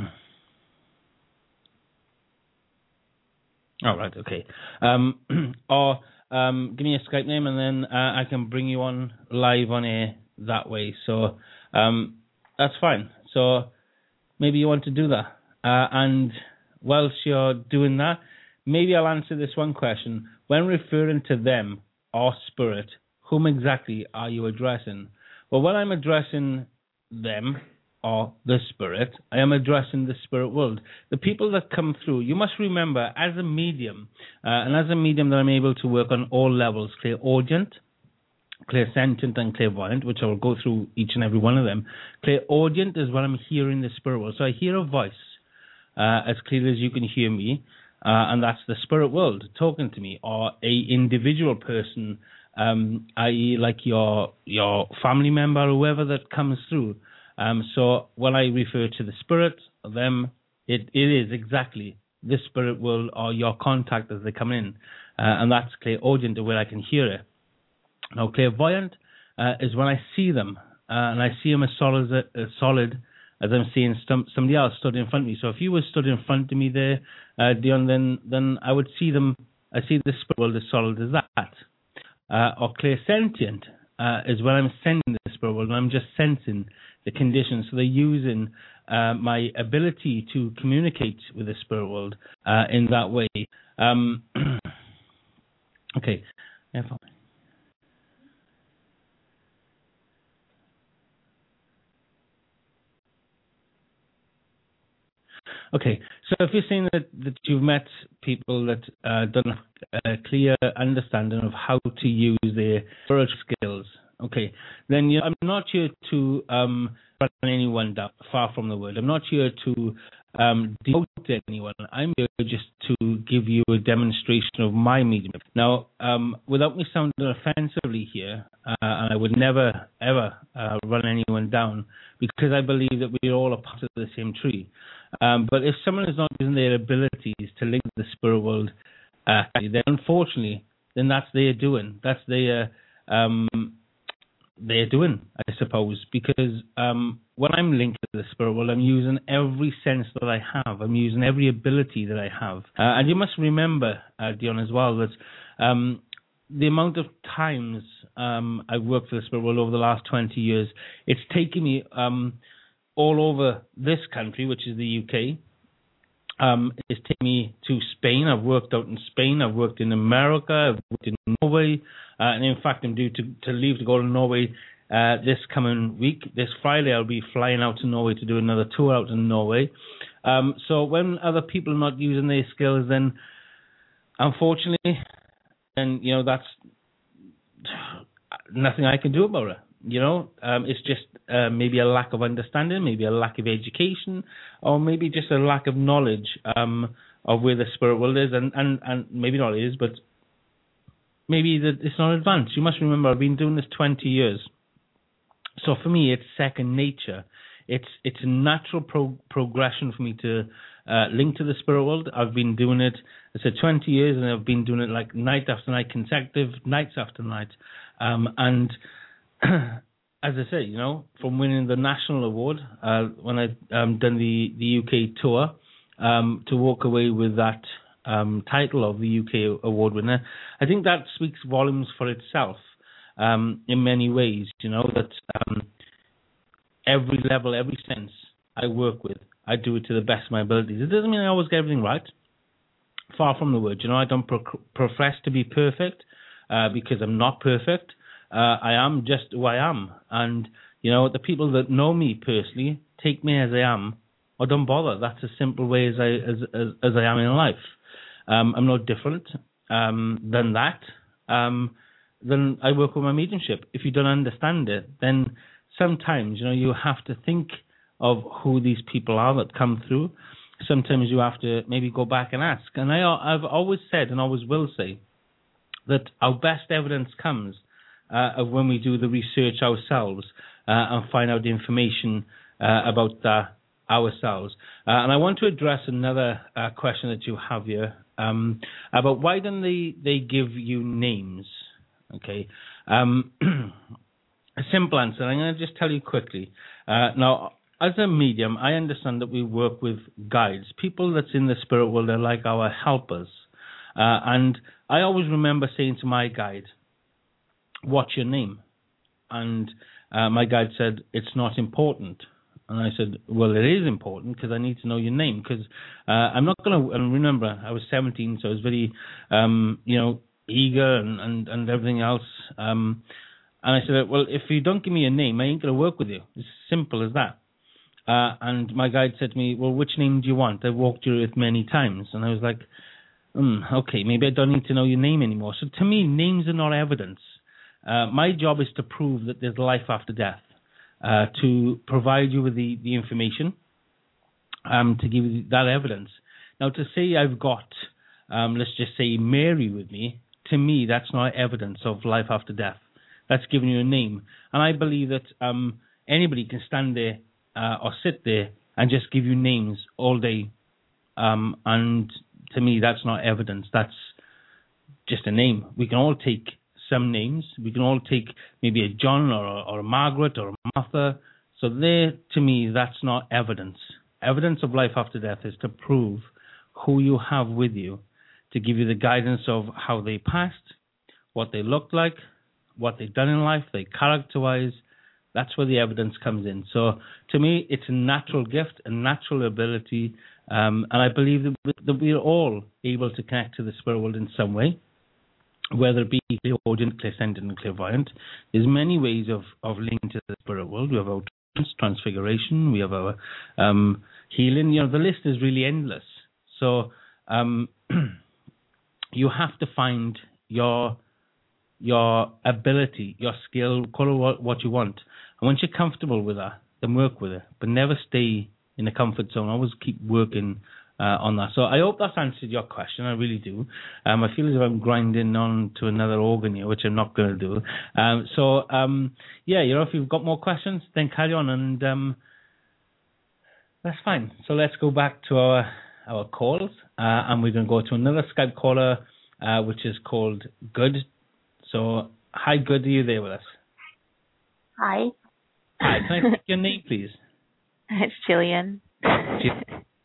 All right, okay. Um, or um, give me a Skype name, and then uh, I can bring you on live on air that way. So um, that's fine. So maybe you want to do that. Uh, and whilst you're doing that, maybe I'll answer this one question. When referring to them or spirit, whom exactly are you addressing? Well, when I'm addressing them or the spirit, I am addressing the spirit world. The people that come through, you must remember, as a medium, uh, and as a medium that I'm able to work on all levels, clairaudient, clairsentient, and clairvoyant, which I will go through each and every one of them. Clairaudient is when I'm hearing the spirit world. So I hear a voice uh, as clearly as you can hear me, uh, and that's the spirit world talking to me, or a individual person, um, that is like your your family member or whoever that comes through. Um, so when I refer to the spirit, them, it, it is exactly the spirit world or your contact as they come in. Uh, and that's clairaudient, where I can hear it. Now, clairvoyant uh, is when I see them, uh, and I see them as solid as, as solid as I'm seeing some, somebody else stood in front of me. So if you were stood in front of me there, uh, Dion, then, then I would see them, I see the spirit world as solid as that. Uh, or clairsentient uh, is when I'm sensing the spirit world, and I'm just sensing the conditions. So they're using uh, my ability to communicate with the spirit world uh, in that way. Um, okay. Okay, so if you're saying that, that you've met people that uh, don't have a clear understanding of how to use their spiritual skills, okay, then you know, I'm not here to um, run anyone down, far from the word. I'm not here to um, demote anyone. I'm here just to give you a demonstration of my medium. Now, um, without me sounding offensively here, uh, and I would never, ever uh, run anyone down, because I believe that we're all a part of the same tree. Um, but if someone is not using their abilities to link the spirit world uh, then unfortunately, then that's their doing. That's their um, they're doing, I suppose, because um, when I'm linked to the spirit world, I'm using every sense that I have. I'm using every ability that I have. Uh, and you must remember, uh, Dion, as well, that um, the amount of times um, I've worked for the spirit world over the last twenty years, it's taken me um, all over this country, which is the U K. Um, it's taken me to Spain. I've worked out in Spain. I've worked in America. I've worked in Norway. Uh, and in fact, I'm due to, to leave to go to Norway uh, this coming week. This Friday, I'll be flying out to Norway to do another tour out in Norway. Um, so when other people are not using their skills, then unfortunately, then, you know, that's nothing I can do about it. You know, um, it's just uh, maybe a lack of understanding, maybe a lack of education, or maybe just a lack of knowledge um, of where the spirit world is, and, and, and maybe not is, but maybe that it's not advanced. You must remember, I've been doing this twenty years. So for me, it's second nature. It's it's a natural pro- progression for me to uh, link to the spirit world. I've been doing it, I said, twenty years, and I've been doing it like night after night, consecutive, nights after night. Um, and as I say, you know, from winning the national award, uh, when I um, done the, the U K tour, um, to walk away with that um, title of the U K award winner, I think that speaks volumes for itself um, in many ways, you know, that um, every level, every sense I work with, I do it to the best of my abilities. It doesn't mean I always get everything right. Far from the word, you know, I don't pro- profess to be perfect uh, because I'm not perfect. Uh, I am just who I am, and you know, the people that know me personally take me as I am, or don't bother. That's a simple way as I as as, as I am in life. Um, I'm no different um, than that. Um, then I work with my mediumship. If you don't understand it, then sometimes, you know, you have to think of who these people are that come through. Sometimes you have to maybe go back and ask. And I I've always said, and always will say, that our best evidence comes Uh, of when we do the research ourselves uh, and find out the information uh, about that ourselves. Uh, and I want to address another uh, question that you have here um, about why don't they, they give you names? Okay. Um, a simple answer. I'm going to just tell you quickly. Uh, now, as a medium, I understand that we work with guides, people that's in the spirit world are like our helpers. Uh, and I always remember saying to my guide, "What's your name?" And uh, my guide said, "It's not important." And I said, "Well, it is important because I need to know your name, because uh, I'm not going to." And remember, I was seventeen, so I was very, um, you know, eager and, and, and everything else. Um, and I said, "Well, if you don't give me a name, I ain't going to work with you. It's simple as that." Uh, and my guide said to me, "Well, which name do you want? I've walked you with many times." And I was like, mm, "Okay, maybe I don't need to know your name anymore." So to me, names are not evidence. Uh, my job is to prove that there's life after death, uh, to provide you with the, the information, um, to give you that evidence. Now, to say I've got, um, let's just say, Mary with me, to me, that's not evidence of life after death. That's giving you a name. And I believe that um, anybody can stand there uh, or sit there and just give you names all day. Um, and to me, that's not evidence. That's just a name. We can all take some names. We can all take maybe a John or a, or a Margaret or a Martha. So there, to me, that's not evidence. Evidence of life after death is to prove who you have with you, to give you the guidance of how they passed, what they looked like, what they've done in life, their character-wise. That's where the evidence comes in. So to me, it's a natural gift, a natural ability, um, and I believe that, that we're all able to connect to the spirit world in some way, whether it be clairaudient, clairsentient, and clairvoyant. There's many ways of, of linking to the spirit world. We have our transfiguration, we have our um, healing. You know, the list is really endless. So um, you have to find your your ability, your skill, call it what, what you want. And once you're comfortable with that, then work with it. But never stay in the comfort zone. Always keep working Uh, on that. So I hope that's answered your question. I really do. Um, I feel as if I'm grinding on to another organ here, which I'm not going to do. Um, so, um, yeah, you know, if you've got more questions, then carry on, and um, that's fine. So let's go back to our our calls, uh, and we're going to go to another Skype caller uh, which is called Good. So, hi, Good, are you there with us? Hi. Hi, can I take your name, please? It's Jillian. Jill-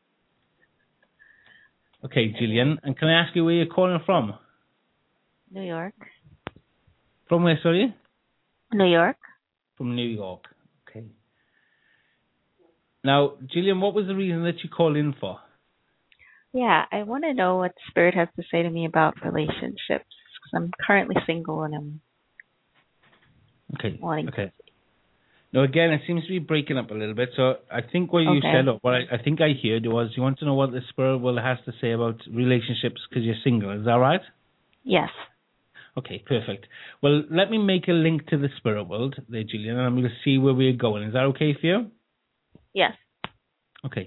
Okay, Jillian, and can I ask you where you're calling from? New York. From where, sorry? New York. From New York. Okay. Now, Jillian, what was the reason that you called in for? Yeah, I want to know what Spirit has to say to me about relationships. Because I'm currently single and I'm Okay. wanting Okay. to. Now, again, it seems to be breaking up a little bit. So I think what you Okay. said, or what I, I think I heard was you want to know what the spirit world has to say about relationships because you're single. Is that right? Yes. Okay, perfect. Well, let me make a link to the spirit world there, Julian, and I'm going to see where we're going. Is that okay for you? Yes. Okay.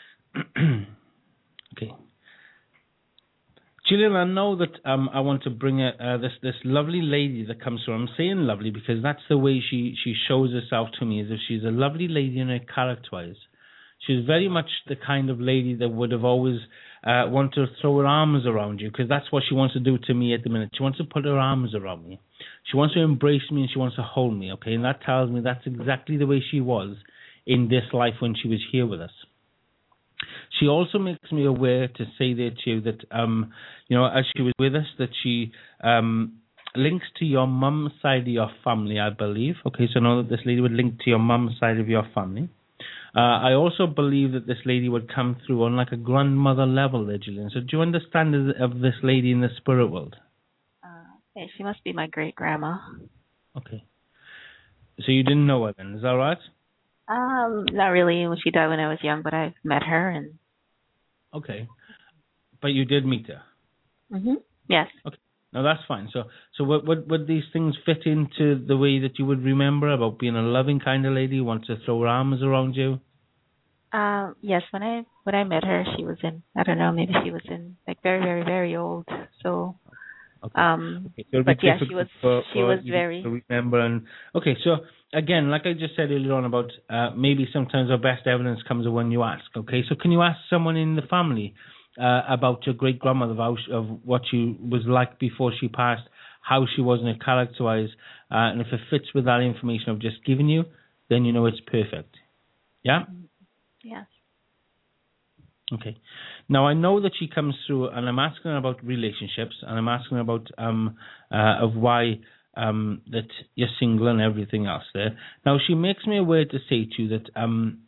Okay. Julian, I know that um, I want to bring a, uh, this this lovely lady that comes through. I'm saying lovely because that's the way she, she shows herself to me, as if she's a lovely lady in her character-wise. She's very much the kind of lady that would have always uh, wanted to throw her arms around you, because that's what she wants to do to me at the minute. She wants to put her arms around me. She wants to embrace me and she wants to hold me, okay? And that tells me that's exactly the way she was in this life when she was here with us. She also makes me aware to say there to you that, um, you know, as she was with us, that she um, links to your mum's side of your family, I believe. Okay, so I know that this lady would link to your mum's side of your family. Uh, I also believe that this lady would come through on like a grandmother level there, Gillian. So do you understand of of this lady in the spirit world? Uh, okay, she must be my great grandma. Okay. So you didn't know her then, is that right? Um, not really. When she died when I was young, but I've met her and. Okay. But you did meet her? Mhm. Yes. Okay. No, that's fine. So, so would, would, would these things fit into the way that you would remember about being a loving kind of lady, want to throw her arms around you? Um, yes. When I when I met her, she was in. I don't know. Maybe she was in like very very very old. So. Okay. Um. Okay. So it'll But be yeah, difficult she was for, she for was you very. to remember. And okay, so again, like I just said earlier on about uh, maybe sometimes our best evidence comes when you ask. Okay, so can you ask someone in the family uh, about your great grandmother, of, how she, of what she was like before she passed, how she was in her character-wise, uh, and if it fits with that information I've just given you, then you know it's perfect. Yeah. Yes. Okay. Now I know that she comes through, and I'm asking her about relationships, and I'm asking her about um uh, of why um that you're single and everything else there. Now she makes me aware to say to you that um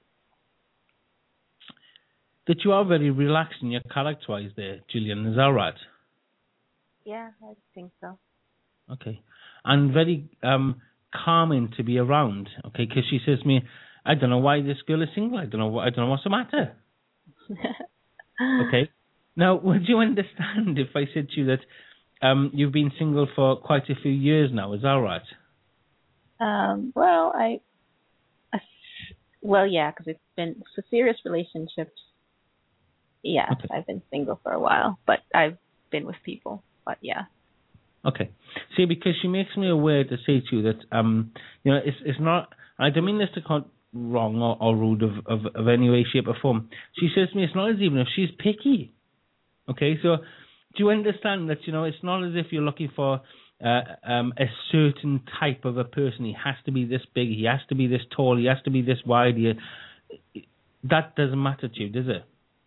that you are very relaxed in your character-wise there, Gillian. Is that right? Yeah, I think so. Okay. And very um calming to be around. Okay, because she says to me, I don't know why this girl is single. I don't know. I don't know what's the matter. Okay. Now, would you understand if I said to you that um, you've been single for quite a few years now? Is that right? Um. Well, I. I well, yeah, because it's been for serious relationships. Yes, Okay. I've been single for a while, but I've been with people. But yeah. Okay. See, because she makes me aware to say to you that um, you know, it's it's not. I don't mean this to come wrong or, or rude of, of of any way, shape, or form. She says to me, it's not as even if she's picky. Okay, so do you understand that, you know, it's not as if you're looking for uh, um, a certain type of a person. He has to be this big, he has to be this tall, he has to be this wide. He, that doesn't matter to you, does it?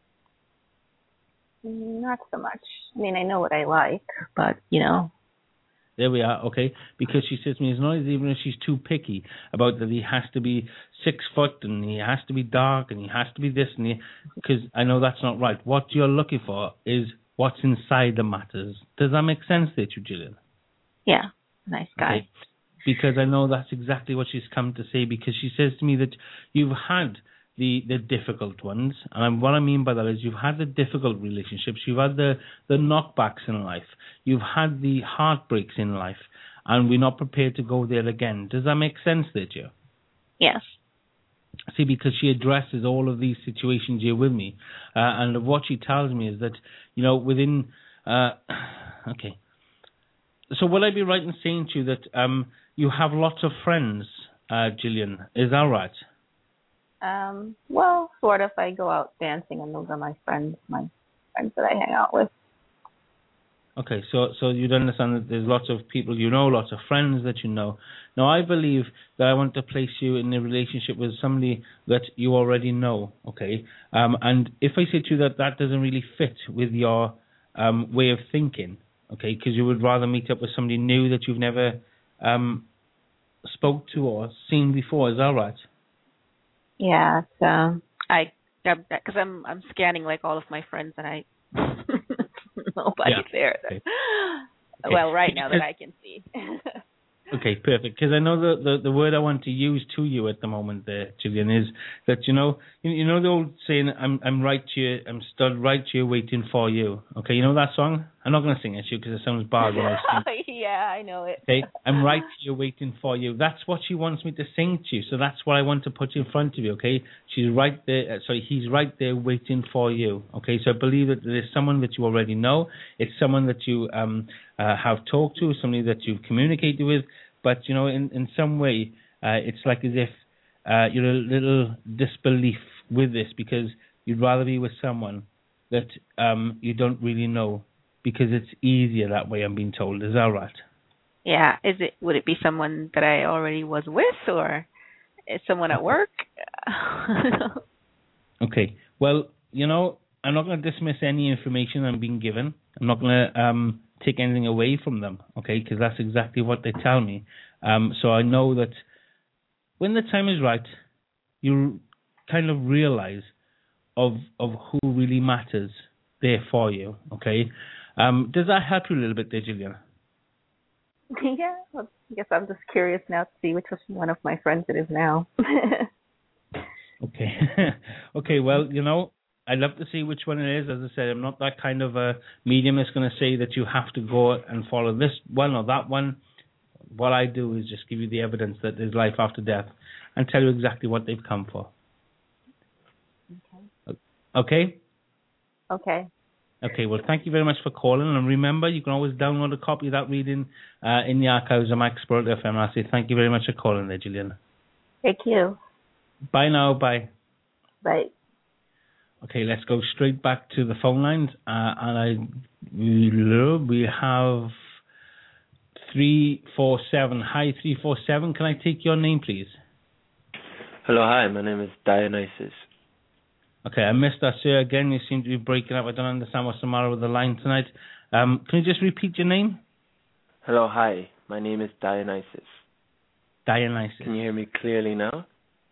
Not so much. I mean, I know what I like, but you know. There we are, okay? Because she says to me, it's not as even if she's too picky about that he has to be six foot and he has to be dark and he has to be this and he, because I know that's not right. What you're looking for is what's inside the matters. Does that make sense there to you, Gillian? Yeah, nice guy. Okay. Because I know that's exactly what she's come to say, because she says to me that you've had the, the difficult ones, and what I mean by that is you've had the difficult relationships, you've had the, the knockbacks in life, you've had the heartbreaks in life, and we're not prepared to go there again. Does that make sense there to you? Yes. See, because she addresses all of these situations here with me, uh, and what she tells me is that, you know, within, uh, okay, so will I be right in saying to you that um, you have lots of friends, uh, Gillian? Is that right? Um. Well, sort of. I go out dancing, and those are my friends, my friends that I hang out with. Okay, so so you'd understand that there's lots of people you know, lots of friends that you know. Now, I believe that I want to place you in a relationship with somebody that you already know, okay? Um, and if I say to you that that doesn't really fit with your um, way of thinking, okay, because you would rather meet up with somebody new that you've never um, spoke to or seen before, is that right? Yeah, so I because I'm I'm scanning like all of my friends and I nobody Yeah. there. Okay. Well, right now that I can see. Okay, perfect. Because I know the, the the word I want to use to you at the moment, there, Gillian, is that you know you, you know the old saying, "I'm I'm right here, I'm stood right here waiting for you." Okay, you know that song? I'm not going to sing it to you because it sounds bad when I sing. Yeah, I know it. Okay, I'm right here waiting for you. That's what she wants me to sing to you. So that's what I want to put in front of you. Okay, she's right there. Uh, sorry, he's right there waiting for you. Okay, so I believe that there's someone that you already know. It's someone that you um uh, have talked to, somebody that you've communicated with. But you know, in in some way, uh, it's like as if uh, you're a little disbelief with this because you'd rather be with someone that um you don't really know. Because it's easier that way, I'm being told. Is that right? Yeah. Is it? Would it be someone that I already was with, or is someone at work? Okay. Well, you know, I'm not going to dismiss any information I'm being given. I'm not going to um, take anything away from them. Okay, because that's exactly what they tell me. Um, so I know that when the time is right, you kind of realize of of who really matters there for you. Okay. Um, does that help you a little bit there, Gillian? Yeah, well, I guess I'm just curious now to see which one of my friends it is now. Okay. Okay, well, you know, I'd love to see which one it is. As I said, I'm not that kind of a medium that's going to say that you have to go and follow this one or that one. What I do is just give you the evidence that there's life after death and tell you exactly what they've come for. Okay. Okay? Okay. Okay, well, thank you very much for calling. And remember, you can always download a copy of that reading uh, in the archives of Mike Spirit F M. I say thank you very much for calling there, Gillian. Thank you. Bye now. Bye. Bye. Okay, let's go straight back to the phone lines. Uh, and I we have three four seven. Hi, three four seven. Can I take your name, please? Hello, hi. My name is Dionysus. Okay, I missed that, sir. Again, you seem to be breaking up. I don't understand what's the matter with the line tonight. Um, can you just repeat your name? Hello, hi. My name is Dionysus. Dionysus. Can you hear me clearly now?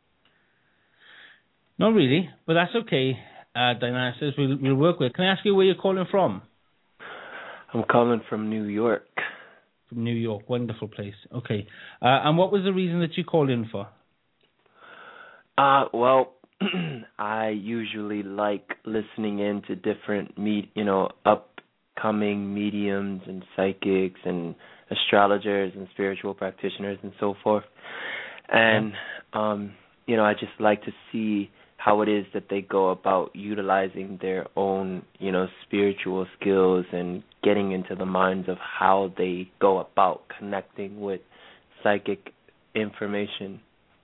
Not really, but that's okay. Uh, Dionysus, we'll, we'll work with it. Can I ask you where you're calling from? I'm calling from New York. From New York. Wonderful place. Okay. Uh, and what was the reason that you called in for? Uh, well, I usually like listening in to different, me- you know, upcoming mediums and psychics and astrologers and spiritual practitioners and so forth. And, yeah. um, you know, I just like to see how it is that they go about utilizing their own, you know, spiritual skills and getting into the minds of how they go about connecting with psychic information.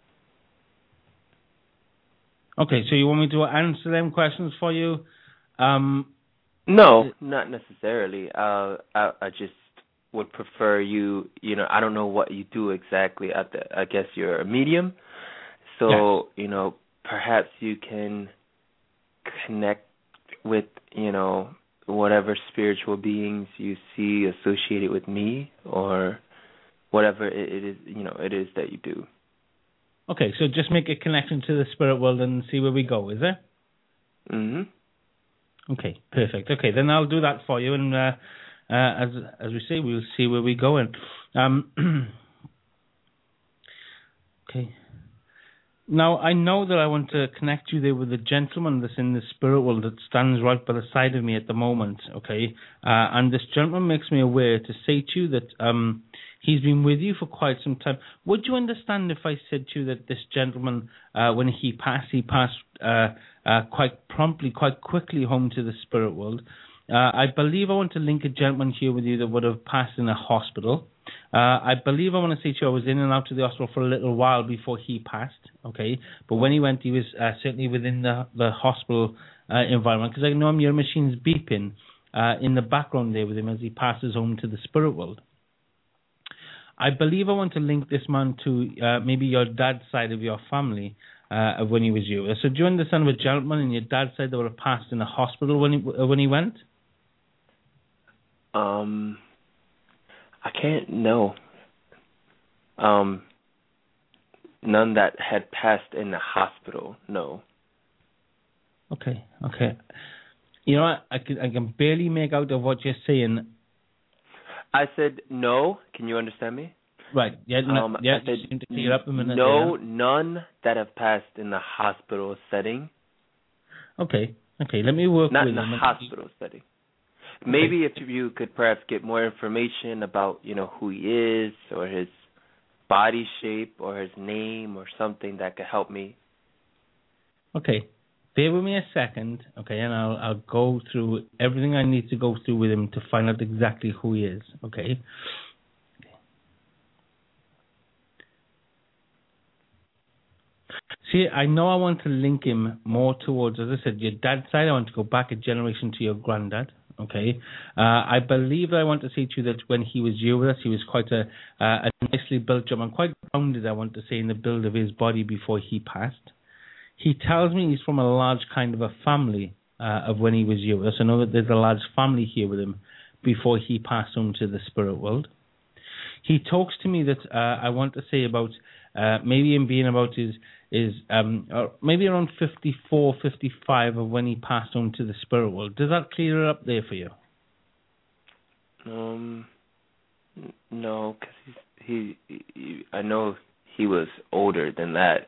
Okay, so you want me to answer them questions for you? Um, no, not necessarily. Uh, I, I just would prefer you, you know, I don't know what you do exactly. At the, I guess you're a medium. So, yeah. you know, perhaps you can connect with, you know, whatever spiritual beings you see associated with me or whatever it, it is, you know, it is that you do. Okay, so just make a connection to the spirit world and see where we go, is it? Mm-hmm. Okay, perfect. Okay, then I'll do that for you, and uh, uh, as as we say, we'll see where we go. And um, okay. Now, I know that I want to connect you there with a gentleman that's in the spirit world that stands right by the side of me at the moment, okay? Uh, and this gentleman makes me aware to say to you that um, he's been with you for quite some time. Would you understand if I said to you that this gentleman, uh, when he passed, he passed uh, uh, quite promptly, quite quickly home to the spirit world? Uh, I believe I want to link a gentleman here with you that would have passed in a hospital. Uh, I believe I want to say to you I was in and out of the hospital for a little while before he passed, okay? But when he went, he was uh, certainly within the, the hospital uh, environment, because I know your machine's beeping. uh, in the background there with him as he passes home to the spirit world. I believe I want to link this man to uh, maybe your dad's side of your family uh, of when he was you. So do you understand of a gentleman in your dad's side that would have passed in the hospital when he when he went? Um, I can't know. Um, none that had passed in the hospital. No. Okay, okay. You know what? I can I can barely make out of what you're saying. I said no. Can you understand me? Right. Yeah. No, Um, yeah. I said You seem to clear up a minute no, there. none that have passed in the hospital setting. Okay. Okay. Let me work Not with in the him. hospital setting. Maybe if you could perhaps get more information about, you know, who he is or his body shape or his name or something that could help me. Okay. Bear with me a second, okay, and I'll I'll go through everything I need to go through with him to find out exactly who he is, okay? See, I know I want to link him more towards, as I said, your dad's side. I want to go back a generation to your granddad, okay? Uh, I believe I want to say to you that when he was here with us, he was quite a, uh, a nicely built gentleman, quite rounded, I want to say, in the build of his body before he passed. He tells me he's from a large kind of a family uh, of when he was here with us. I know that there's a large family here with him before he passed on to the spirit world. He talks to me that uh, I want to say about uh, maybe him being about his, his um, or maybe around fifty-four, fifty-five of when he passed on to the spirit world. Does that clear it up there for you? Um, n- no, because he, he, he, I know he was older than that.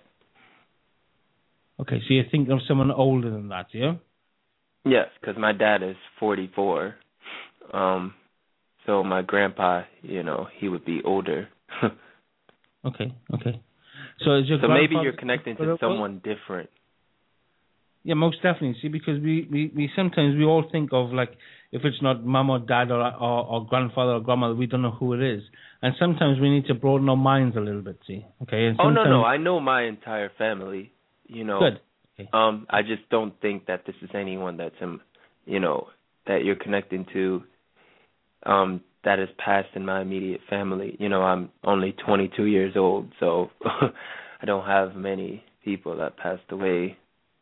Okay, so you're thinking of someone older than that, yeah? Yes, because my dad is forty-four. Um, so my grandpa, you know, he would be older. Okay, okay. So is your so maybe grandfather you're connecting to someone different. Yeah, most definitely. See, because we, we, we sometimes we all think of, like, if it's not mum or dad or, or or grandfather or grandmother, we don't know who it is. And sometimes we need to broaden our minds a little bit, see? Okay. And Oh no, sometimes... no, I know my entire family. You know. Good. Okay. Um, I just don't think that this is anyone that's, um, you know, that you're connecting to. Um, that is passed in my immediate family. You know, I'm only twenty-two years old, so I don't have many people that passed away.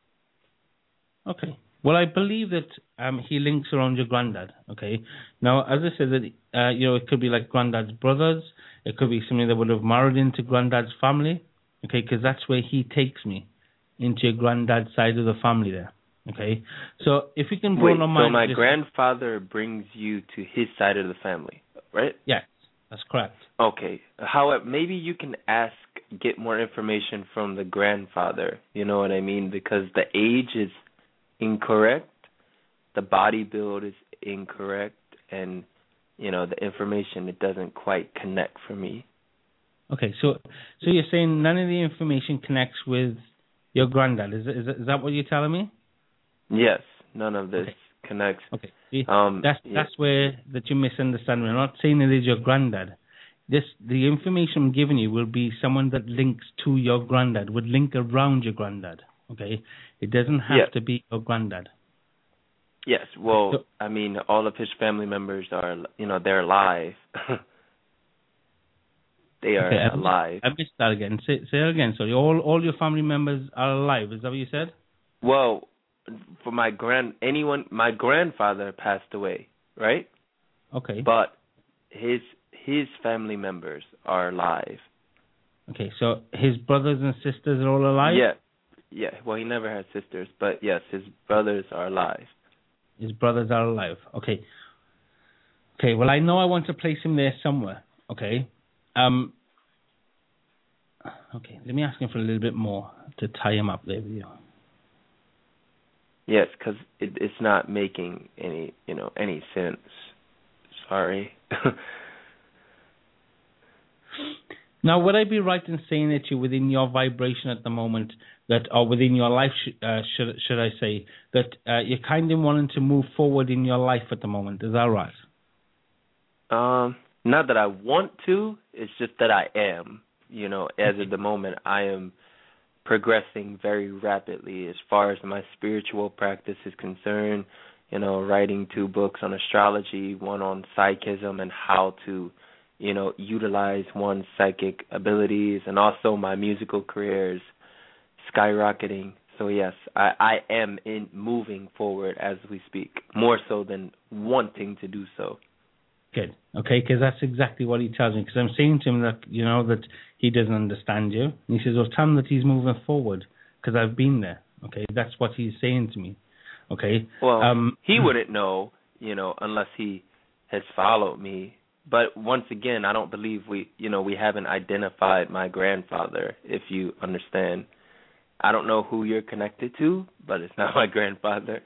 Okay. Well, I believe that um, he links around your granddad. Okay. Now, as I said, that uh, you know, it could be like granddad's brothers. It could be somebody that would have married into granddad's family. Okay, because that's where he takes me, into your granddad's side of the family there. Okay. So if we can Wait, broaden our so minds, my just, grandfather brings you to his side of the family, right? yes, that's correct. Okay. However, maybe you can ask, get more information from the grandfather. You know what I mean? Because the age is incorrect, the body build is incorrect, and you know the information, it doesn't quite connect for me. Okay, so so you're saying none of the information connects with your granddad? Is is, is that what you're telling me? Yes, none of this okay. connects. Okay, See, um, that's yeah. that's where that you misunderstand. We're not saying it is your granddad. This the information I'm giving you will be someone that links to your granddad, would link around your granddad. Okay, it doesn't have yeah. to be your granddad. Yes, well, So, I mean, all of his family members are, you know, they're alive. They are okay, I alive. Missed, I missed that again. Say, say that again. Sorry. All all your family members are alive. Is that what you said? Well, for my grand, anyone, my grandfather passed away, right? Okay. But his his family members are alive. Okay, so his brothers and sisters are all alive? Yeah, yeah. Well, he never had sisters, but yes, his brothers are alive. His brothers are alive. Okay. Okay, well, I know I want to place him there somewhere. Okay. Um. Okay, let me ask him for a little bit more to tie him up there with you. Yes, because it, it's not making any, you know, any sense. Sorry. Now, would I be right in saying that you're within your vibration at the moment, that, or within your life, sh- uh, should should I say, that uh, you're kind of wanting to move forward in your life at the moment? Is that right? Um, not that I want to. It's just that I am. You know, as Okay. of the moment, I am progressing very rapidly as far as my spiritual practice is concerned. you know, writing two books on astrology, one on psychism and how to, you know, utilize one's psychic abilities, and also my musical career is skyrocketing. So yes, I, I am in moving forward as we speak, more so than wanting to do so. Good. Okay, because that's exactly what he tells me. Because I'm saying to him that, you know, that he doesn't understand you. And he says, well, tell him that he's moving forward because I've been there. Okay, that's what he's saying to me. Okay. Well, um, he wouldn't know, you know, unless he has followed me. But once again, I don't believe we, you know, we haven't identified my grandfather, if you understand. I don't know who you're connected to, but it's not my grandfather.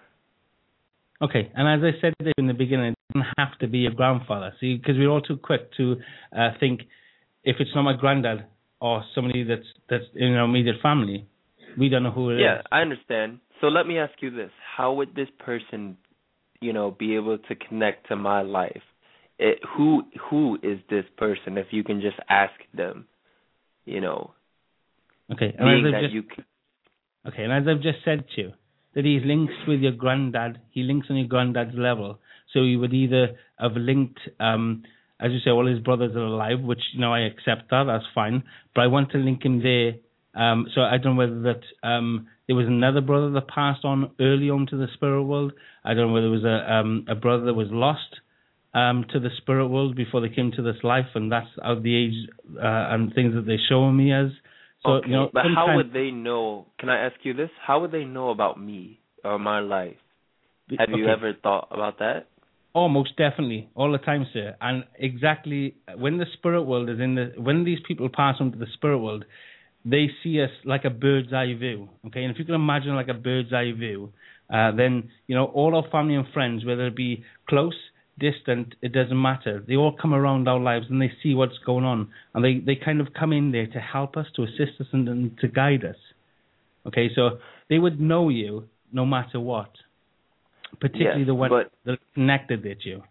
Okay, and as I said in the beginning, it doesn't have to be your grandfather. See, because we're all too quick to uh, think if it's not my granddad or somebody that's that's in our immediate family, we don't know who it yeah, is. I understand. So let me ask you this: how would this person, you know, be able to connect to my life? It, who who is this person? If you can just ask them, you know. Okay, and being as that just, you. C- okay, and as I've just said to you, that he links with your granddad. He links on your granddad's level. So he would either have linked, um, as you say, all his brothers are alive, which, you know, I accept that. That's fine. But I want to link him there. Um, so I don't know whether that um, there was another brother that passed on early on to the spirit world. I don't know whether there was a um, a brother that was lost um, to the spirit world before they came to this life, and that's how the age uh, and things that they're showing me as. So, okay, you know, but how would they know? Can I ask you this? How would they know about me or my life? Have you okay. ever thought about that? Oh, most definitely, all the time, sir. And exactly when the spirit world is in the, when these people pass on to the spirit world, they see us like a bird's eye view. Okay, and if you can imagine like a bird's eye view, uh, then you know all our family and friends, whether it be close, distant, it doesn't matter. They all come around our lives and they see what's going on, and they, they kind of come in there to help us, to assist us, and, and to guide us. Okay, so they would know you no matter what, particularly yes, the one but that connected with you.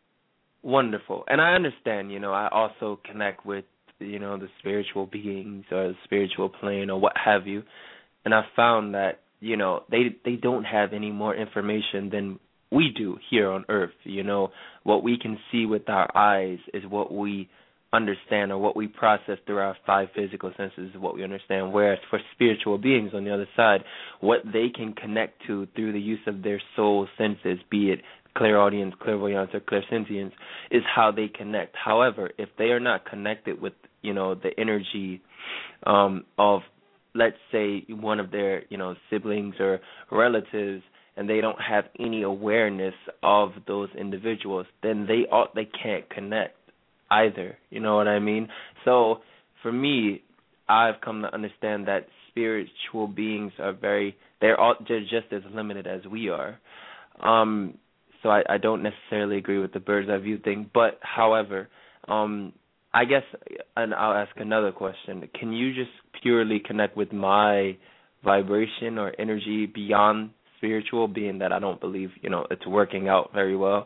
Wonderful, and I understand. You know, I also connect with you know the spiritual beings or the spiritual plane or what have you, and I found that you know they they don't have any more information than we do here on Earth. You know, what we can see with our eyes is what we understand, or what we process through our five physical senses is what we understand. Whereas for spiritual beings on the other side, what they can connect to through the use of their soul senses, be it clairaudience, clairvoyance, or clairsentience, is how they connect. However, if they are not connected with, you know, the energy um, of, let's say, one of their, you know, siblings or relatives, and they don't have any awareness of those individuals, then they ought, they can't connect either. You know what I mean? So for me, I've come to understand that spiritual beings are very, they're all, they're just as limited as we are. Um, so I, I don't necessarily agree with the bird's eye view thing. But however, um, I guess, and I'll ask another question. Can you just purely connect with my vibration or energy beyond spiritual, being that I don't believe, you know, it's working out very well?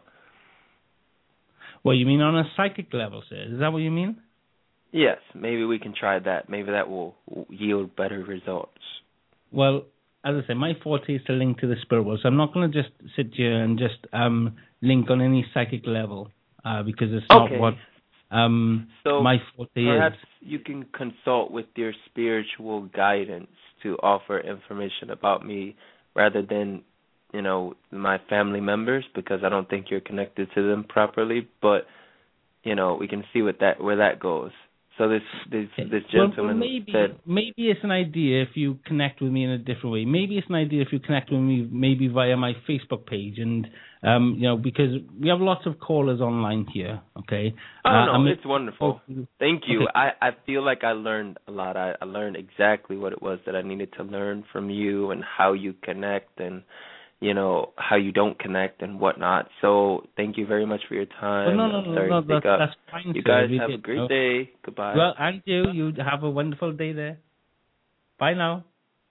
Well, you mean on a psychic level, sir? Is that what you mean? Yes, maybe we can try that. Maybe that will yield better results. Well, as I say, my forte is to link to the spirit world, so I'm not going to just sit here and just um, link on any psychic level uh, because it's not okay. what um, so my forte perhaps is. You can consult with your spiritual guidance to offer information about me rather than, you know, my family members, because I don't think you're connected to them properly. But, you know, we can see what that where that goes. So this this this gentleman well, well, maybe, said, maybe it's an idea if you connect with me in a different way. Maybe it's an idea if you connect with me maybe via my Facebook page, and um, you know, because we have lots of callers online here. Okay. Oh uh, no, I mean, it's wonderful. Thank you. Okay. I, I feel like I learned a lot. I, I learned exactly what it was that I needed to learn from you, and how you connect, and you know, how you don't connect and whatnot. So thank you very much for your time. Well, no, no, no, no, that's, that's fine. You sir. guys We have did, a great no. day. Goodbye. Well, and you, you have a wonderful day there. Bye now.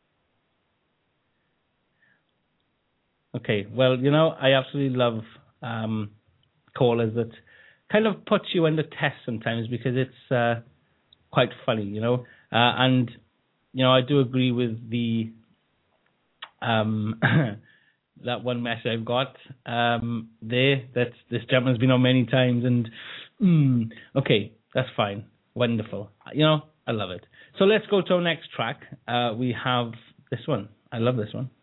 Okay, well, you know, I absolutely love um, callers that kind of put you under test sometimes, because it's uh, quite funny, you know. Uh, and, you know, I do agree with the... Um, that one message I've got um, there. That this gentleman's been on many times, and mm, okay, that's fine, wonderful. You know, I love it. So let's go to our next track. Uh, we have this one. I love this one.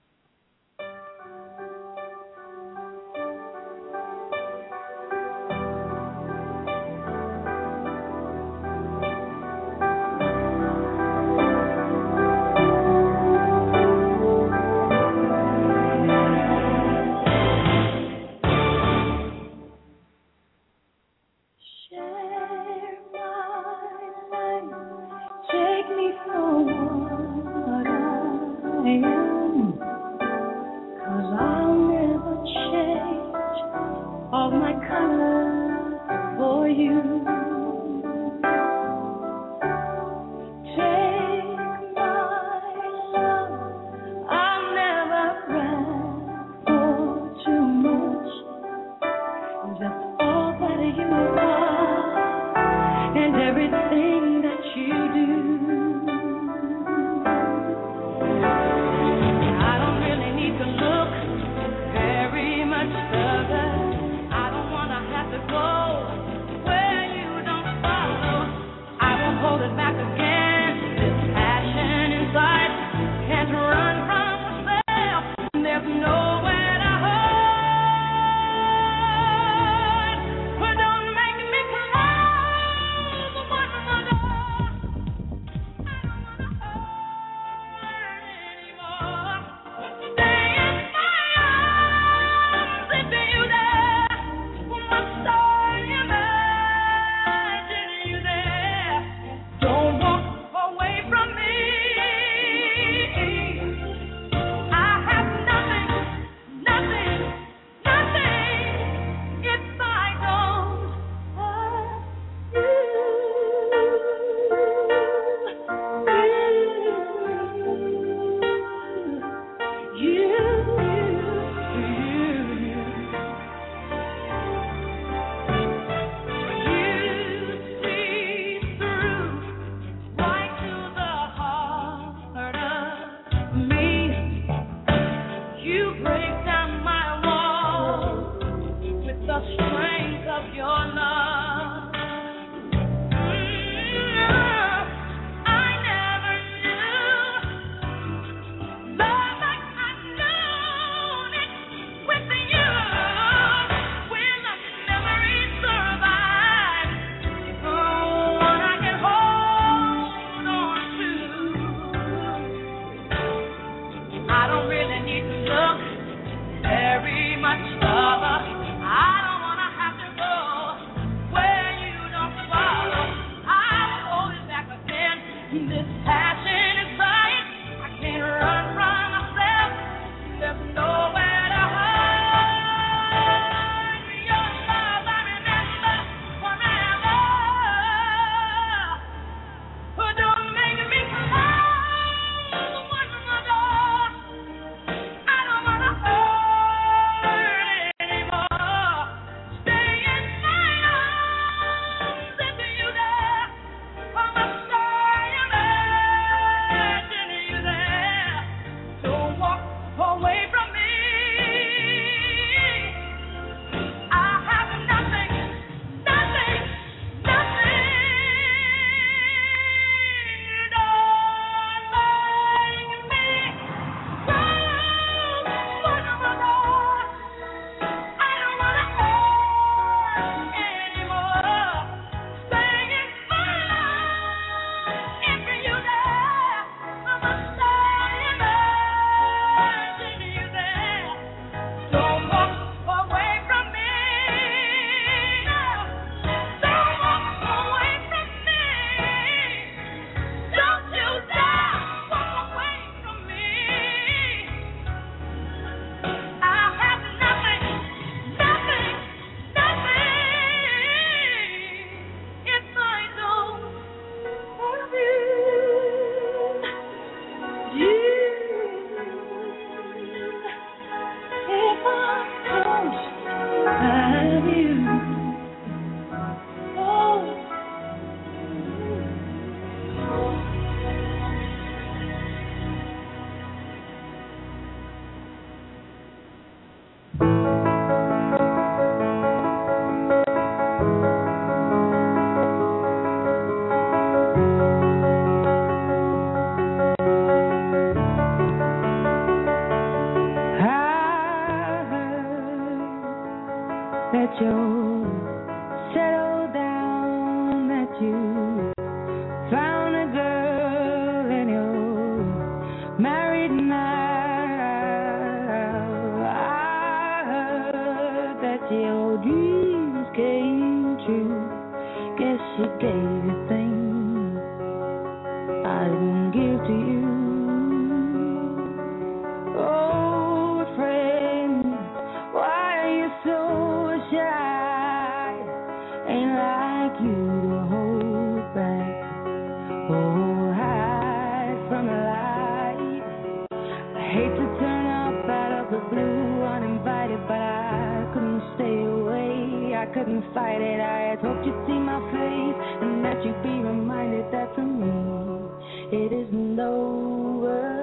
you to hold back or hide from the light. I hate to turn up out of the blue uninvited, but I couldn't stay away. I couldn't fight it. I had hoped you'd see my face and that you'd be reminded that for me it isn't over.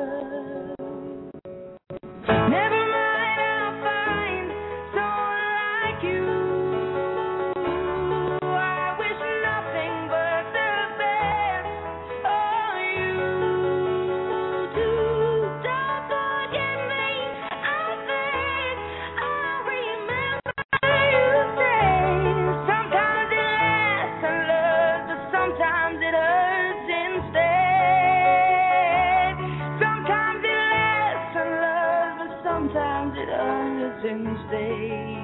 Never mind, I'll find someone like you. I wish nothing but the best for you too. Don't forget me, I think I'll remember you say. Sometimes it lasts and loves, but sometimes it hurts instead. Sometimes it lasts and loves, but sometimes it hurts instead.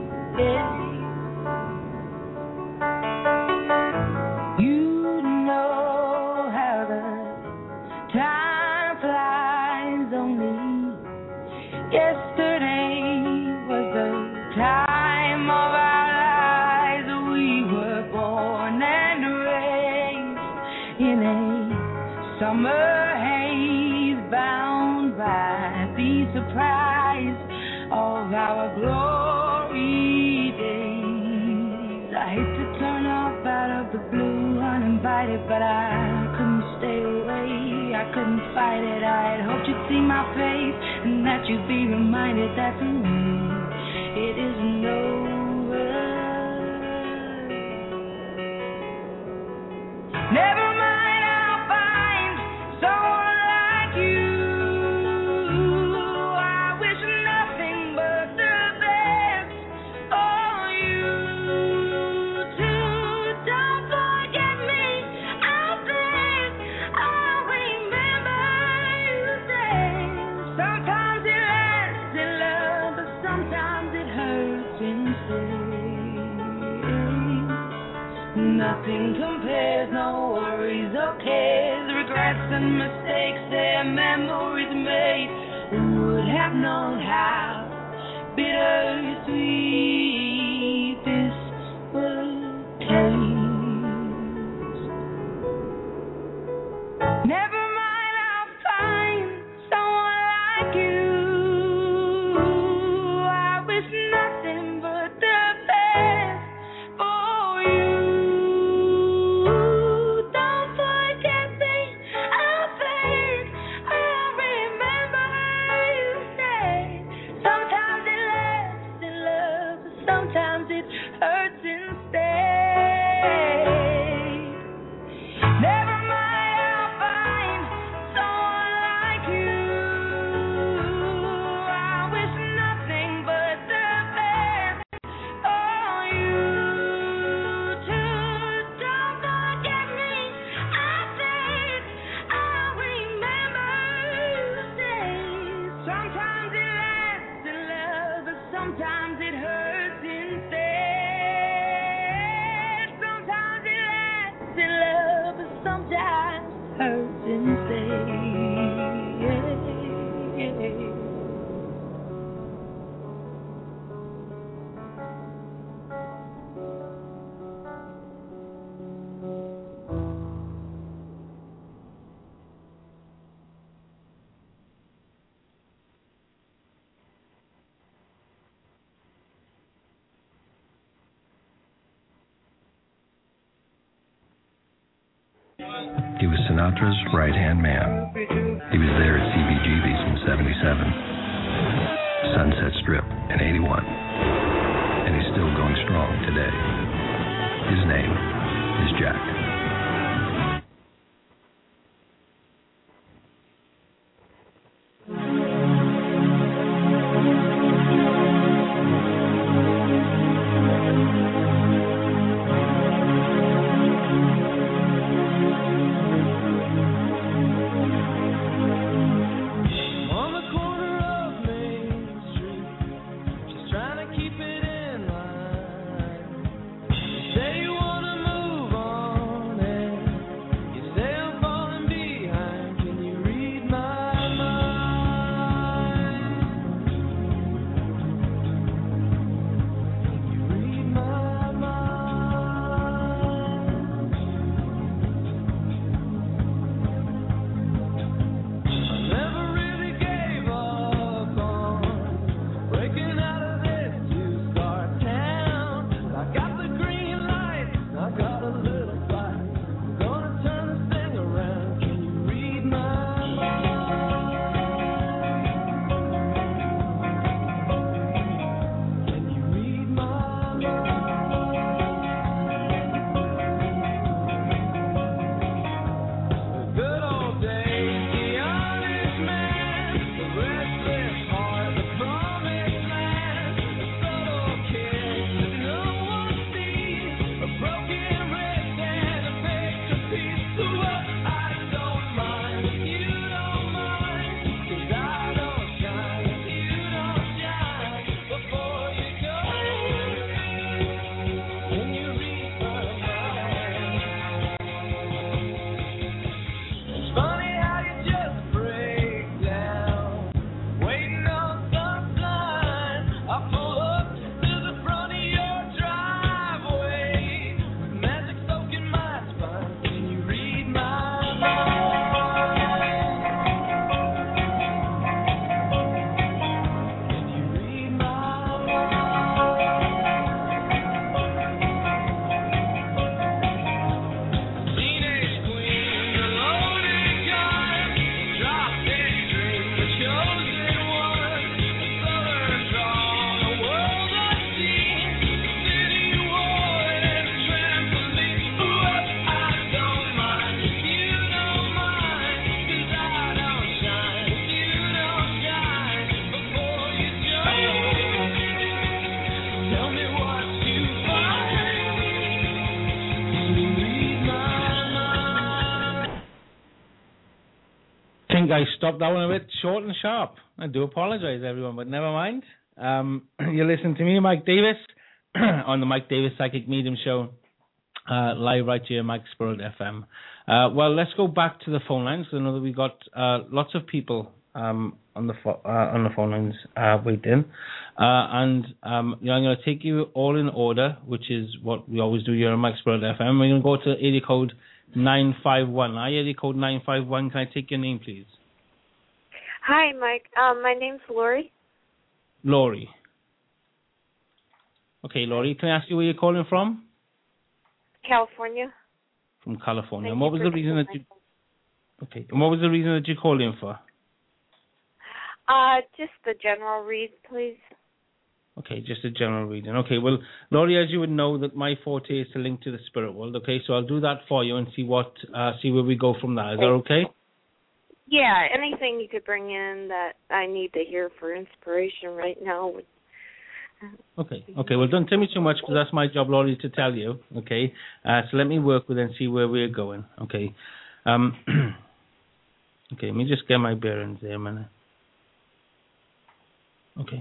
You know how the time flies. Only yesterday was the time of our lives. We were born and raised in a summer haze, bound by the surprise of our glory days. I hate to turn up out of the blue uninvited, but I couldn't stay away. I couldn't fight it. I had hoped you'd see my face and that you'd be reminded that for me it isn't over. Never mind, I'll find someone like you. I wish nothing but the best for you too. Don't forget me, I think I'll remember you say. Sometimes it lasts in love, but sometimes it hurts instead. Nothing compares, no worries or cares, regrets and mistakes, their memories made. Who would have known how bittersweet this would taste? Never mind, I'll find someone like you. I wish nothing but the best for you. Don't forget me, I think I'll remember you say. Sometimes it lasts in love, but sometimes it hurts instead. Never mind, I'll find someone like you. I wish nothing but the best for you too. Don't forget me, I think I'll remember you say. Sometimes it lasts in love, but sometimes it hurts instead. Sometimes it lasts in love, but sometimes hurts instead. He was Sinatra's right-hand man. He was there at C B G B's in seventy-seven, Sunset Strip in eighty-one, and he's still going strong today. His name is Jack. On the corner of Main Street, just trying to keep it in line. Say you wanna move on, think I stopped that one a bit short and sharp. I do apologize, everyone, but never mind. Um, you listen to me, Mike Davis, on the Mike Davis Psychic Medium Show, uh, live right here, Mike's World F M. Uh, well, let's go back to the phone lines. I know that we got uh, lots of people um, on the fo- uh, on the phone lines uh, waiting, uh, and um, you know, I'm going to take you all in order, which is what we always do here on Mike's World F M. We're going to go to area code nine five one. Hi, area code nine five one. Can I take your name, please? Hi, Mike. Um, my name's Lori. Lori. Okay, Lori, can I ask you where you're calling from? California. From California. Thank And what you was the for reason taking that you... Okay, and what was the reason that you called in for? Uh, just the general read, please. Okay, just a general reading. Okay, well, Laurie, as you would know, that my forte is to link to the spirit world. Okay, so I'll do that for you and see what, uh, see where we go from there. Is that okay? Yeah, anything you could bring in that I need to hear for inspiration right now would. Okay, okay. Well, don't tell me too much because that's my job, Laurie, to tell you. Okay, uh, so let me work with it and see where we're going. Okay, um, okay. Let me just get my bearings there a minute. Okay.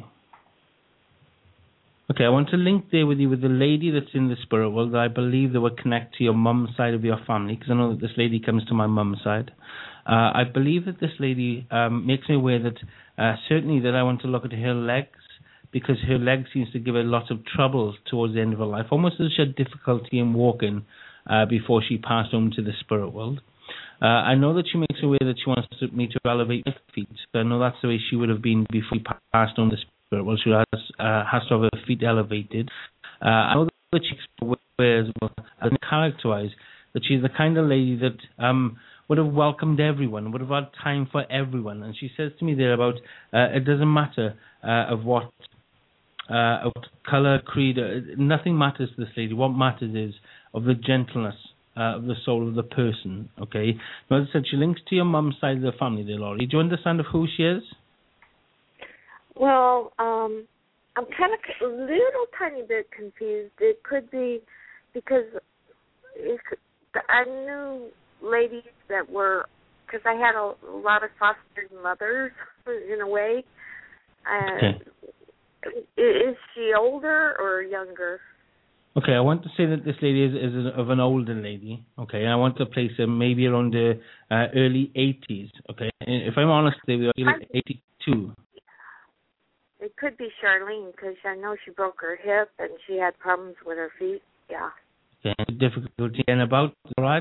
Okay, I want to link there with you with the lady that's in the spirit world that I believe that will connect to your mum's side of your family, because I know that this lady comes to my mum's side. Uh, I believe that this lady um, makes me aware that uh, certainly that I want to look at her legs, because her leg seems to give her lots of trouble towards the end of her life, almost as she had difficulty in walking uh, before she passed on to the spirit world. Uh, I know that she makes aware that she wants to, me to elevate my feet. So I know that's the way she would have been before she passed on to the spirit world. She has, uh, has to have her feet elevated. Uh, I know that she wears, well, as character-wise, that she's the kind of lady that um, would have welcomed everyone, would have had time for everyone. And she says to me there about uh, it doesn't matter uh, of what uh, of color, creed, uh, nothing matters to this lady. What matters is of the gentleness uh, of the soul of the person, okay? Now, as I said, she links to your mum's side of the family there, Laurie. Do you understand of who she is? Well, um, I'm kind of a little tiny bit confused. It could be because it could, I knew ladies that were, because I had a, a lot of foster mothers in a way. Uh, Okay. Is she older or younger? Okay, I want to say that this lady is, is of an older lady, okay, and I want to place her maybe around the uh, early eighties, okay? And if I'm honest, they were eighty-two. It could be Charlene, because I know she broke her hip and she had problems with her feet. Yeah. Okay, difficulty and about, all right?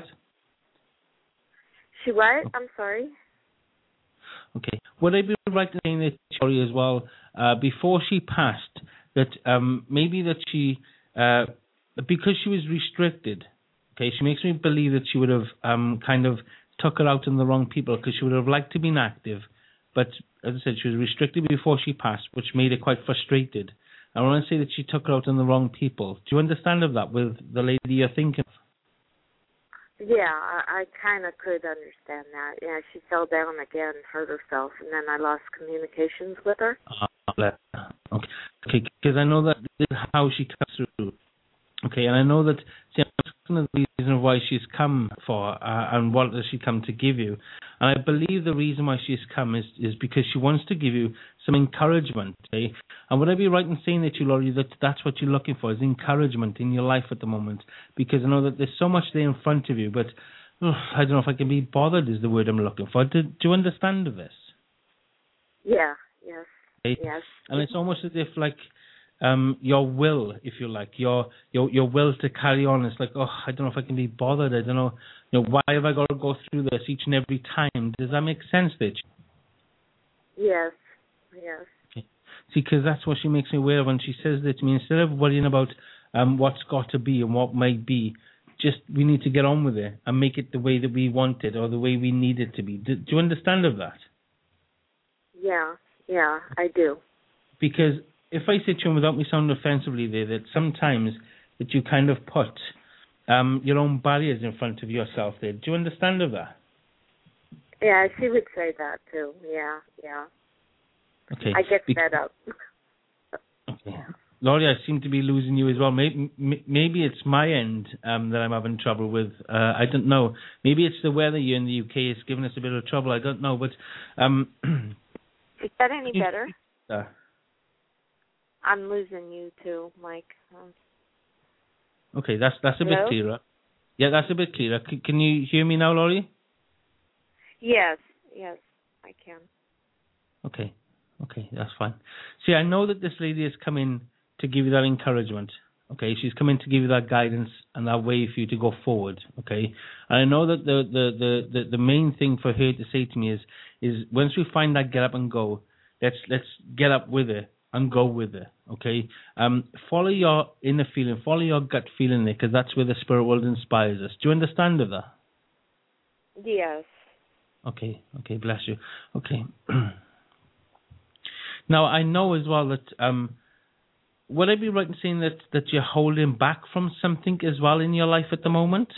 She what? I'm sorry. Okay. Would I be right in saying that, sorry, as well, uh, before she passed, that um, maybe that she, uh, because she was restricted, okay, she makes me believe that she would have um, kind of took her out on the wrong people, because she would have liked to be active, but as I said, she was restricted before she passed, which made her quite frustrated. I want to say that she took her out on the wrong people. Do you understand of that with the lady you're thinking of? Yeah, I, I kind of could understand that. Yeah, she fell down again, hurt herself, and then I lost communications with her. Uh, okay, okay, because I know that this is how she comes through. Okay, and I know that see, I'm the reason why she's come for, uh, and what does she come to give you. And I believe the reason why she's come is, is because she wants to give you some encouragement. Okay? And would I be right in saying that, you, Laurie, that that's what you're looking for, is encouragement in your life at the moment? Because I know that there's so much there in front of you, but oh, I don't know if I can be bothered is the word I'm looking for. Do, do you understand of this? Yeah, yes, Okay? yes. And it's almost as if, like, um, your will, if you like, your your your will to carry on. It's like, oh, I don't know if I can be bothered. I don't know, you know, why have I got to go through this each and every time? Does that make sense, Rich? Yes, yes. Okay. See, because that's what she makes me aware of when she says that to me. Instead of worrying about um what's got to be and what might be, just we need to get on with it and make it the way that we want it or the way we need it to be. Do, do you understand of that? Yeah, yeah, I do. Because if I say to you, without me sounding offensively there, that sometimes that you kind of put um, your own barriers in front of yourself there. Do you understand of that? Yeah, she would say that too. Yeah, yeah. Okay. I get Be- fed up. okay. Laurie, I seem to be losing you as well. Maybe, maybe it's my end um, that I'm having trouble with. Uh, I don't know. Maybe it's the weather here in the U K. It's giving us a bit of trouble. I don't know. But um, is that any better? Uh, I'm losing you too, Mike. Um, okay, that's that's a hello? bit clearer. Yeah, that's a bit clearer. C- can you hear me now, Laurie? Yes, yes, I can. Okay, okay, that's fine. See, I know that this lady has come in to give you that encouragement. Okay, she's come in to give you that guidance and that way for you to go forward. Okay, and I know that the the the the, the main thing for her to say to me is is once we find that get up and go, let's let's get up with it and go with it. Okay, um, follow your inner feeling, follow your gut feeling there, because that's where the spirit world inspires us. Do you understand of that? Yes. Okay, okay, bless you. Okay. Now I know as well that um. Would I be right in saying that, that you're holding back from something as well in your life at the moment?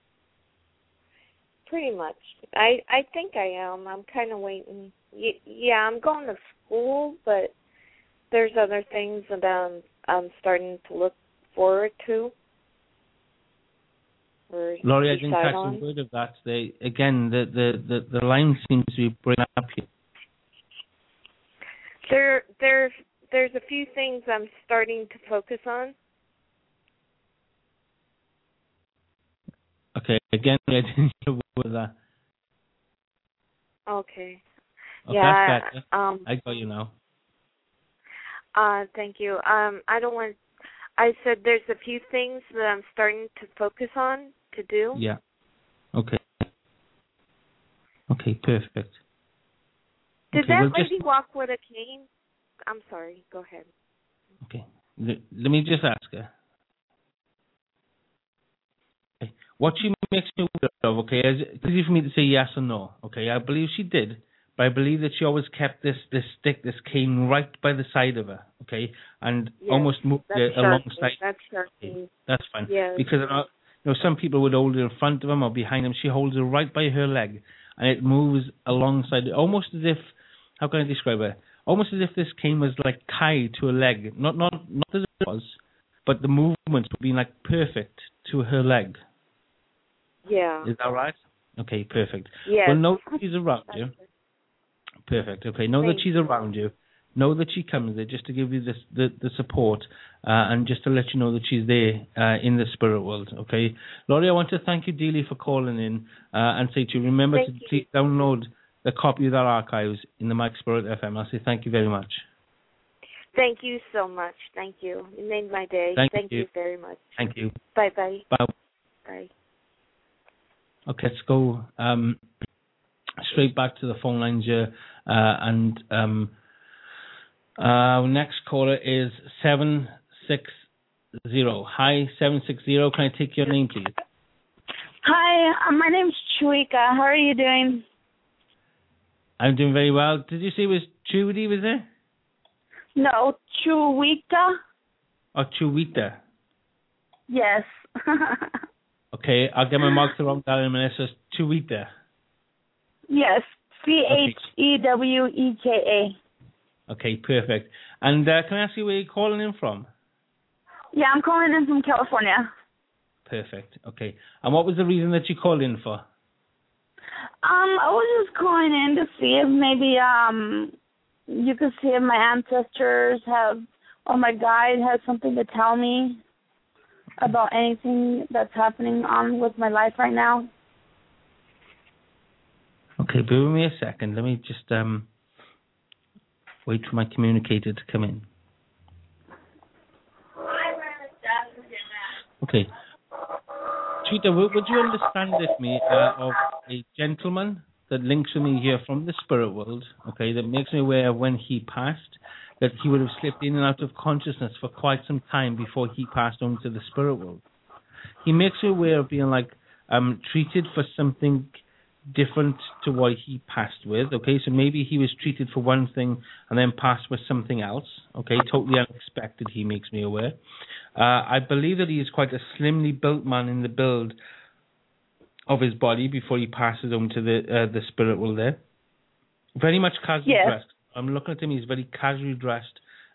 Pretty much. I I think I am. I'm kind of waiting. Y- yeah, I'm going to school, but there's other things that I'm, I'm starting to look forward to. Or Laurie, I didn't decide catch on. a word of that. They, again, the, the, the, the line seems to be breaking up here. There, there's there's a few things I'm starting to focus on. Okay, again, I didn't hear a word of that. Okay. Okay, Yeah. that's better. Um. I got you now. Uh. Thank you. Um. I don't want. I said there's a few things that I'm starting to focus on to do. Yeah. Okay. Okay, perfect. Did okay, that well, lady just, walk with a cane? I'm sorry. Go ahead. Okay. Let, let me just ask her. Okay. What she makes me aware of, okay, it's easy for me to say yes or no. Okay, I believe she did, but I believe that she always kept this, this stick, this cane right by the side of her, okay, and Yes, almost moved that's it sharky. alongside. That's sharky. Okay, that's fine. Yes. Because uh, you know, some people would hold it in front of them or behind them. She holds it right by her leg, and it moves alongside, almost as if, how can I describe it? Almost as if this cane was like tied to a leg, not not not as it was, but the movements would be like perfect to her leg. Yeah. Is that right? Okay, perfect. Yes. Well, know that she's around you. Perfect. Okay, know Thank that she's around you. Know that she comes there just to give you this, the the support uh, and just to let you know that she's there uh, in the spirit world. Okay, Laurie, I want to thank you dearly for calling in uh, and say to you, remember Thank to you. please download the copy of that archives in the Mike Spirit F M. I'll say thank you very much. Thank you so much. Thank you. You made my day. Thank Thank you. you very much. Thank you. Bye bye. Bye. Bye. Okay, let's go um, straight back to the phone lines here. Uh, and um, our next caller is seven six zero. Hi, seven six zero. Can I take your name, please? Hi, uh, my name's Chuika. How are you doing? I'm doing very well. Did you say it was Trudy, was there? No, Chuika. Or Chuita? Yes. Okay, I'll get my marks wrong down in a minute. So it's Chuita. Yes, C H E W E K A. Okay, perfect. And uh, can I ask you where you're calling in from? Yeah, I'm calling in from California. Perfect. Okay. And what was the reason that you called in for? Um, I was just calling in to see if maybe um you could see if my ancestors have or my guide has something to tell me about anything that's happening on with my life right now. Okay, bear with me a second. Let me just um wait for my communicator to come in. Okay. Cheetah, would, would you understand with me uh, of a gentleman that links with me here from the spirit world, okay, that makes me aware of when he passed, that he would have slipped in and out of consciousness for quite some time before he passed on to the spirit world. He makes me aware of being like um, treated for something different to what he passed with, okay, so maybe he was treated for one thing and then passed with something else, okay, totally unexpected, he makes me aware. Uh, I believe that he is quite a slimly built man in the build of his body before he passes on to the uh, the spirit world there. Very much casually yes. dressed. I'm looking at him, he's very casually dressed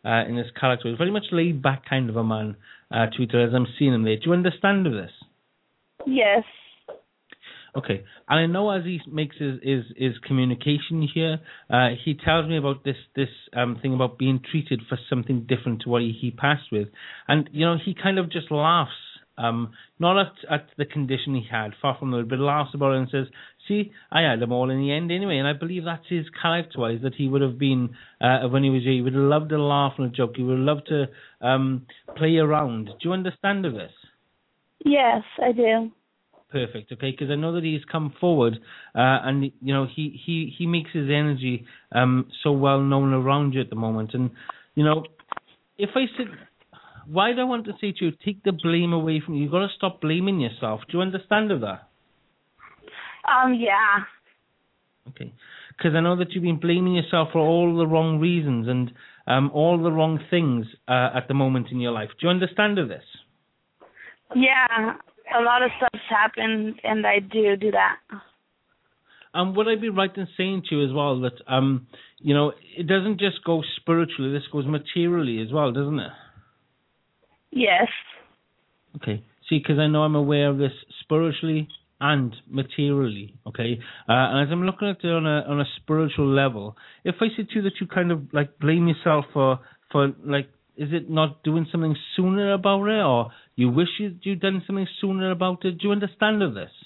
uh, in his character. He's very much laid back kind of a man, uh, Tweeter, as I'm seeing him there. Do you understand of this? Yes. Okay, and I know as he makes his his, his communication here, uh, he tells me about this this um, thing about being treated for something different to what he, he passed with, and you know he kind of just laughs, um, not at, at the condition he had, far from it, but laughs about it and says, "See, I had them all in the end anyway," and I believe that's his character-wise, that he would have been uh, when he was here. He would have loved to laugh and a joke. He would have loved to um, play around. Do you understand of this? Yes, I do. Perfect. Okay, because I know that he's come forward, uh, and you know he, he, he makes his energy um, so well known around you at the moment. And you know, if I said, why do I want to say to you, take the blame away from you? You've got to stop blaming yourself. Do you understand of that? Um. Yeah. Okay, because I know that you've been blaming yourself for all the wrong reasons and um, all the wrong things uh, at the moment in your life. Do you understand of this? Yeah. A lot of stuff's happened, and I do do that. And would I be right in saying to you as well that, um, you know, it doesn't just go spiritually, this goes materially as well, doesn't it? Yes. Okay. See, because I know I'm aware of this spiritually and materially, okay? Uh, and as I'm looking at it on a on a spiritual level, if I said to you that you kind of, like, blame yourself for, for like, is it not doing something sooner about it, or you wish you'd, you'd done something sooner about it? Do you understand of this?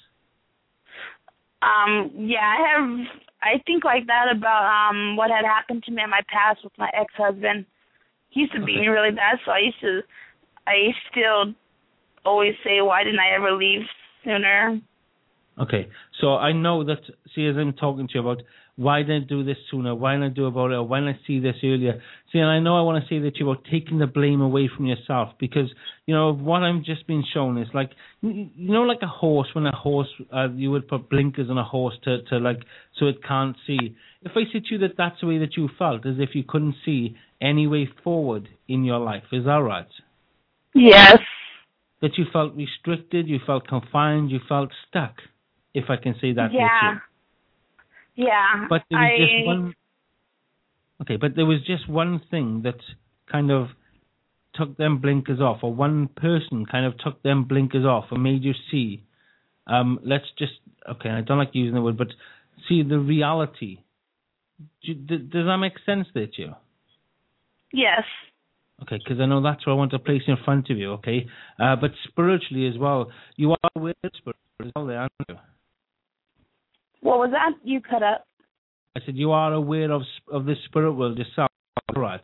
Um, yeah, I have, I think like that about um what had happened to me in my past with my ex-husband. He used to Okay. beat me really bad, so I used to, I still always say, why didn't I ever leave sooner? Okay, so I know that, see, as I'm talking to you about, why didn't I do this sooner, why didn't I do about it, or why didn't I see this earlier? See, and I know I want to say that you about taking the blame away from yourself, because, you know, what I'm just being shown is like, you know, like a horse, when a horse, uh, you would put blinkers on a horse to, to like, so it can't see. If I said to you that that's the way that you felt, as if you couldn't see any way forward in your life, is that right? Yes. That you felt restricted, you felt confined, you felt stuck, if I can say that. Yeah. Yeah. But there was I, just one. Okay, but there was just one thing that kind of took them blinkers off, or one person kind of took them blinkers off and made you see. Um, let's just okay. I don't like using the word, but see the reality. Do, do, does that make sense there to you? Yes. Okay, because I know that's what I want to place in front of you. Okay, uh, but spiritually as well, you are aware of spirit as well, there, aren't you? What was that? You cut up. I said you are aware of of the spirit world yourself, right?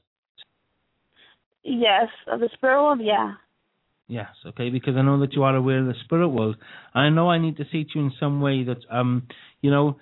Yes, of the spirit world, yeah. Yes, okay, because I know that you are aware of the spirit world. And I know I need to say to you in some way that, um, you know,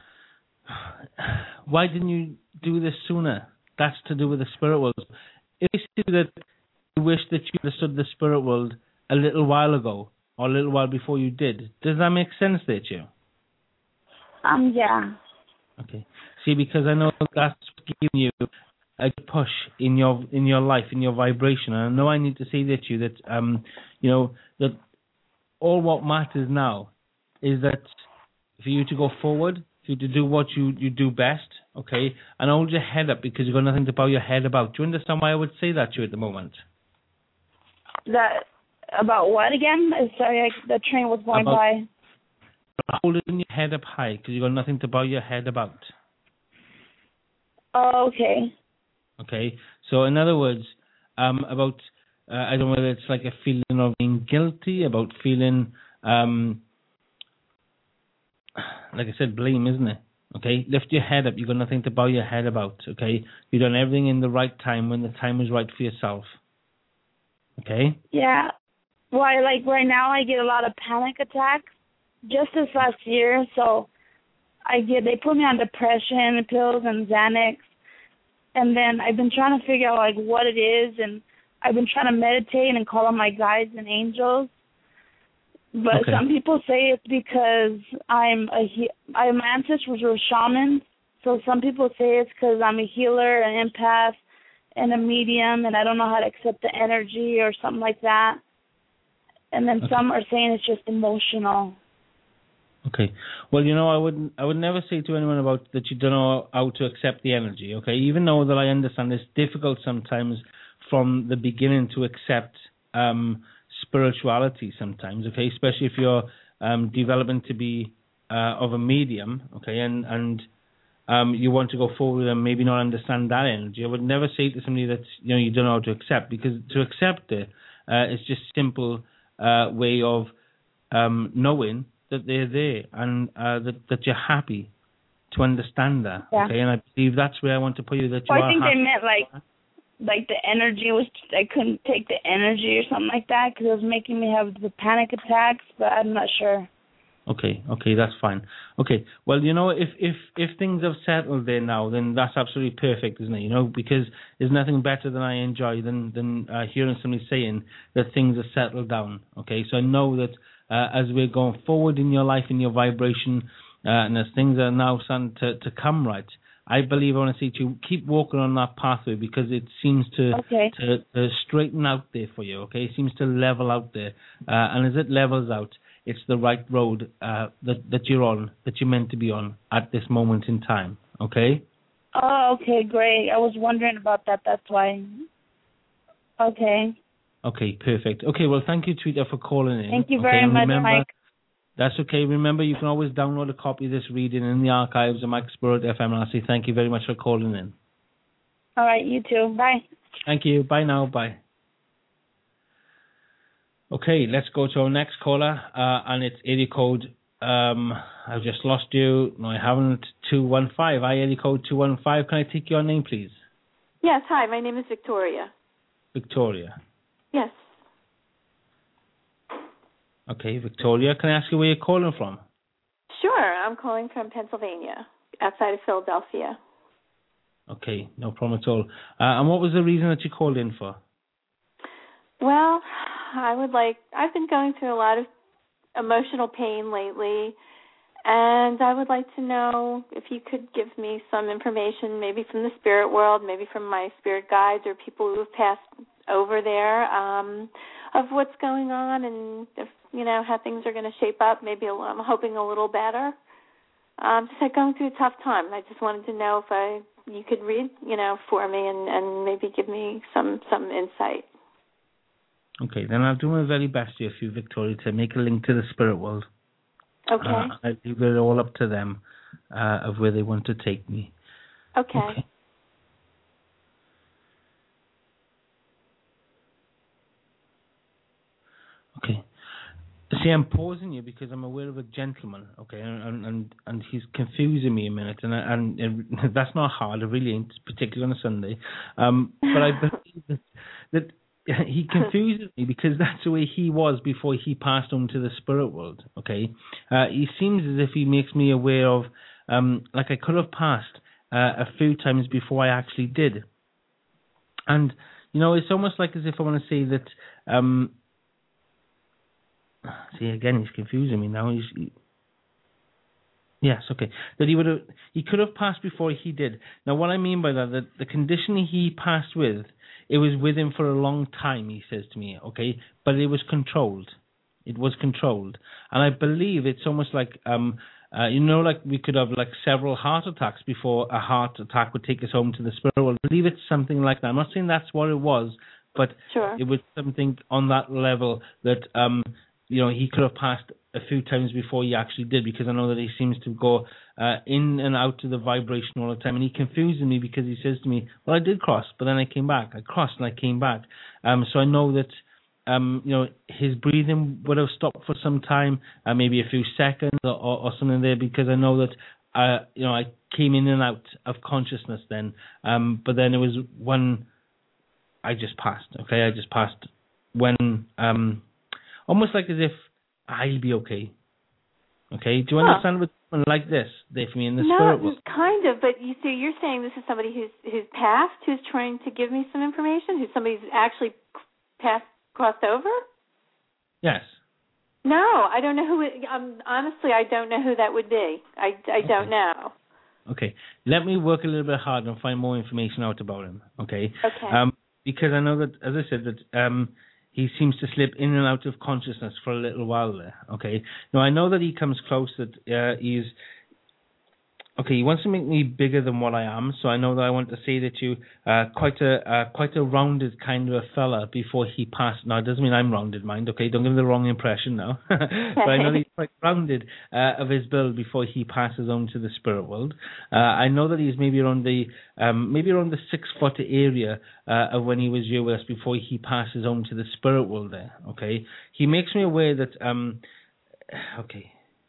why didn't you do this sooner? That's to do with the spirit world. If you say that you wish that you understood the spirit world a little while ago, or a little while before you did, does that make sense there to you? Um, yeah. Okay. See, because I know that's giving you a push in your in your life, in your vibration. And I know I need to say that to you that um, you know, that all what matters now is that for you to go forward, for you to do what you, you do best, okay, and hold your head up because you've got nothing to bow your head about. Do you understand why I would say that to you at the moment? That about what again? Sorry, I, the train was going About- by. Holding your head up high because you've got nothing to bow your head about. Oh, okay. Okay, so in other words, um, about uh, I don't know whether it's like a feeling of being guilty, about feeling, um, like I said, blame, isn't it? Okay, lift your head up. You've got nothing to bow your head about. Okay, you've done everything in the right time when the time is right for yourself. Okay. Yeah. Why, like right now, I get a lot of panic attacks. Just this last year, so I get they put me on depression pills and Xanax, and then I've been trying to figure out like what it is, and I've been trying to meditate and call on my guides and angels. But Okay. some people say it's because I'm a he- I, my ancestors were shamans, so some people say it's because I'm a healer, an empath, and a medium, and I don't know how to accept the energy or something like that. And then Okay. some are saying it's just emotional. Okay. Well, you know, I would I would never say to anyone about that you don't know how to accept the energy. Okay, even though that I understand it's difficult sometimes from the beginning to accept um, spirituality. Sometimes, okay, especially if you're um, developing to be uh, of a medium. Okay, and and um, you want to go forward and maybe not understand that energy. I would never say to somebody that you know you don't know how to accept, because to accept it uh, is just simple uh, way of um, knowing that they're there and uh, that that you're happy to understand that. Yeah. Okay, and I believe that's where I want to put you, that you Well, are I think happy. they meant like like the energy was, I couldn't take the energy or something like that because it was making me have the panic attacks, but I'm not sure. Okay, okay, that's fine. Okay, well, you know, if if if things have settled there now, then that's absolutely perfect, isn't it? You know, because there's nothing better than I enjoy than than uh, hearing somebody saying that things are settled down. Okay, so I know that uh, as we're going forward in your life, in your vibration, uh, and as things are now starting to to come right, I believe I want to see you keep walking on that pathway, because it seems to Okay. to, to straighten out there for you. Okay, it seems to level out there, uh, and as it levels out, it's the right road uh, that that you're on, that you're meant to be on at this moment in time. Okay. Oh, okay, great. I was wondering about that. That's why. Okay. Okay, perfect. Okay, well, thank you, Tweeter, for calling in. Thank you okay, very and much, remember, Mike. That's okay. Remember, you can always download a copy of this reading in the archives of Mike Spirit F M. And I say thank you very much for calling in. All right, you too. Bye. Thank you. Bye now. Bye. Okay, let's go to our next caller, uh, and it's area code. Um, I've just lost you. No, I haven't. two one five. Hi, area code two one five. Can I take your name, please? Yes, hi, my name is Victoria. Victoria. Yes. Okay, Victoria. Can I ask you where you're calling from? Sure, I'm calling from Pennsylvania, outside of Philadelphia. Okay, no problem at all. Uh, and what was the reason that you called in for? Well, I would like, I've been going through a lot of emotional pain lately, and I would like to know if you could give me some information, maybe from the spirit world, maybe from my spirit guides or people who have passed over there, um, of what's going on and if, you know, how things are going to shape up. Maybe a, I'm hoping a little better. Um, just like going through a tough time, and I just wanted to know if I you could read, you know, for me and, and maybe give me some some insight. Okay, then I'll do my very best here for you, Victoria, to make a link to the spirit world. Okay. Uh, I leave it all up to them uh, of where they want to take me. Okay. Okay. Okay. See, I'm pausing you because I'm aware of a gentleman, okay, and and, and he's confusing me a minute, and, and and that's not hard, it really ain't, particularly on a Sunday. Um, but I believe that, that he confuses me because that's the way he was before he passed on to the spirit world, okay. Uh, he seems as if he makes me aware of, um, like I could have passed uh, a few times before I actually did. And, you know, it's almost like as if I want to say that, um, see, again, he's confusing me now. He's, he, yes, okay. That he would have, he could have passed before he did. Now, what I mean by that, that the condition he passed with, it was with him for a long time, he says to me, okay? But it was controlled. It was controlled. And I believe it's almost like, um, uh, you know, like we could have like several heart attacks before a heart attack would take us home to the spirit world. I believe it's something like that. I'm not saying that's what it was, but sure. It was something on that level that, um, you know, he could have passed a few times before he actually did, because I know that he seems to go uh, in and out of the vibration all the time. And he confuses me because he says to me, well, I did cross, but then I came back. I crossed and I came back. Um, so I know that, um, you know, his breathing would have stopped for some time, uh, maybe a few seconds or, or, or something there, because I know that, uh, you know, I came in and out of consciousness then. Um, but then it was when I just passed, okay? I just passed when... Um, almost like as if I'll be okay. Okay? Do you huh. understand what's someone like this, there for me in the no, spirit world? kind of, but you see, you're saying this is somebody who's who's passed, who's trying to give me some information, who's somebody who's actually passed, crossed over? Yes. No, I don't know who it, um, honestly, I don't know who that would be. I, I okay. don't know. Okay. Let me work a little bit harder and find more information out about him, okay? Okay. Um, because I know that, as I said, that um, he seems to slip in and out of consciousness for a little while there. Okay. Now I know that he comes close. That uh, he's okay. He wants to make me bigger than what I am. So I know that I want to say that you uh, quite a uh, quite a rounded kind of a fella before he passed. Now it doesn't mean I'm rounded, mind. Okay, don't give me the wrong impression now. But I know that he's quite rounded uh, of his build before he passes on to the spirit world. Uh, I know that he's maybe around the um, maybe around the six foot area uh, of when he was here with us before he passes on to the spirit world. There, okay. He makes me aware that um, okay.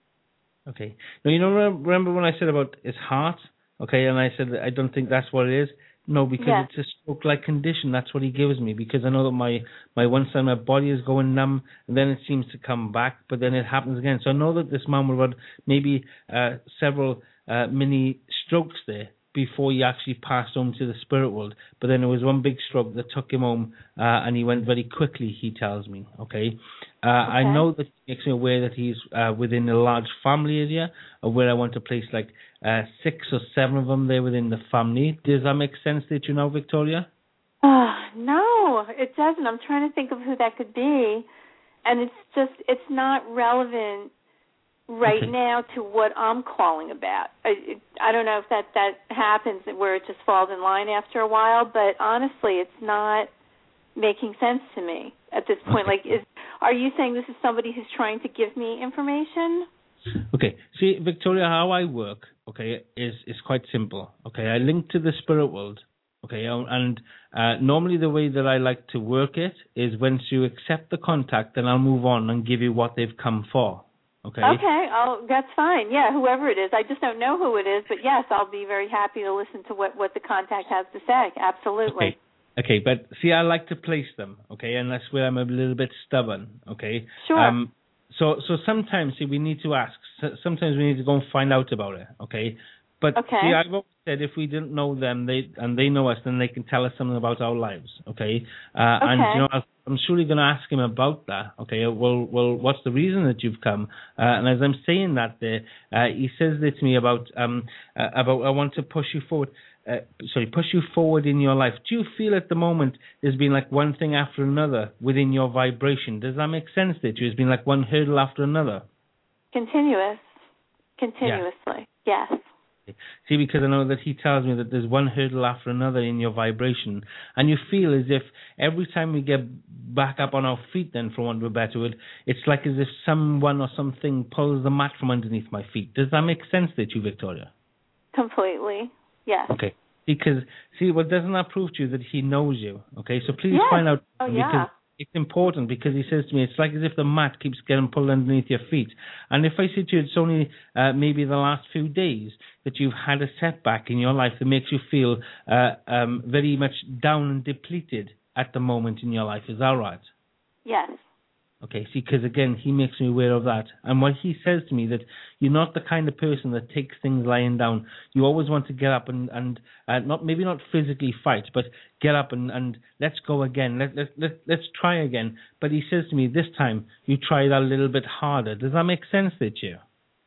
Okay. Now, you know, remember when I said about his heart? Okay, and I said that I don't think that's what it is? No, because Yeah. it's a stroke-like condition. That's what he gives me, because I know that my, my one side, my body is going numb, and then it seems to come back, but then it happens again. So I know that this man would have had maybe uh, several uh, mini strokes there before he actually passed on to the spirit world. But then there was one big stroke that took him home, uh, and he went very quickly, he tells me, okay? Uh, I Okay. know that he makes me aware that he's uh, within a large family area, of where I want to place like uh, six or seven of them there within the family. Does that make sense to you now, Victoria? Uh, no, it doesn't. I'm trying to think of who that could be, and it's just, it's not relevant right Okay. now to what I'm calling about. I, it, I don't know if that, that happens where it just falls in line after a while, but honestly, it's not making sense to me at this point. Okay. Like, is are you saying this is somebody who's trying to give me information? Okay. See, Victoria, how I work, okay, is is quite simple. Okay, I link to the spirit world. Okay, and uh, normally the way that I like to work it is once you accept the contact, then I'll move on and give you what they've come for. Okay. Okay, oh, that's fine. Yeah, whoever it is. I just don't know who it is, but yes, I'll be very happy to listen to what, what the contact has to say. Absolutely. Okay. Okay, but see, I like to place them, okay, and that's where I'm a little bit stubborn, okay? Sure. Um, so, so sometimes, see, we need to ask. So, sometimes we need to go and find out about it, okay? But Okay. see, I've always said if we didn't know them, they and they know us, then they can tell us something about our lives, okay? Uh, And Okay. you know, I'll- I'm surely going to ask him about that, okay? Well, well, what's the reason that you've come? Uh, and as I'm saying that, there, uh, he says this to me about um uh, about I want to push you forward. Uh, sorry, push you forward in your life. Do you feel at the moment there's been like one thing after another within your vibration? Does that make sense to you? There's been like one hurdle after another. Continuous. Continuously. Yes. See, because I know that he tells me that there's one hurdle after another in your vibration, and you feel as if every time we get back up on our feet, then, for want of a better word, it's like as if someone or something pulls the mat from underneath my feet. Does that make sense to you, Victoria? Completely. Yes. Okay. Because, see, what doesn't that prove to you that he knows you? Okay, so please Yes. find out. Oh, because yeah. it's important, because he says to me, it's like as if the mat keeps getting pulled underneath your feet. And if I say to you, it's only uh, maybe the last few days that you've had a setback in your life that makes you feel uh, um, very much down and depleted at the moment in your life. Is that right? Yes. Okay, see, because again, he makes me aware of that. And what he says to me, that you're not the kind of person that takes things lying down. You always want to get up and, and uh, not maybe not physically fight, but get up and, and let's go again. Let, let, let, let's try again. But he says to me, this time, you try that a little bit harder. Does that make sense to you?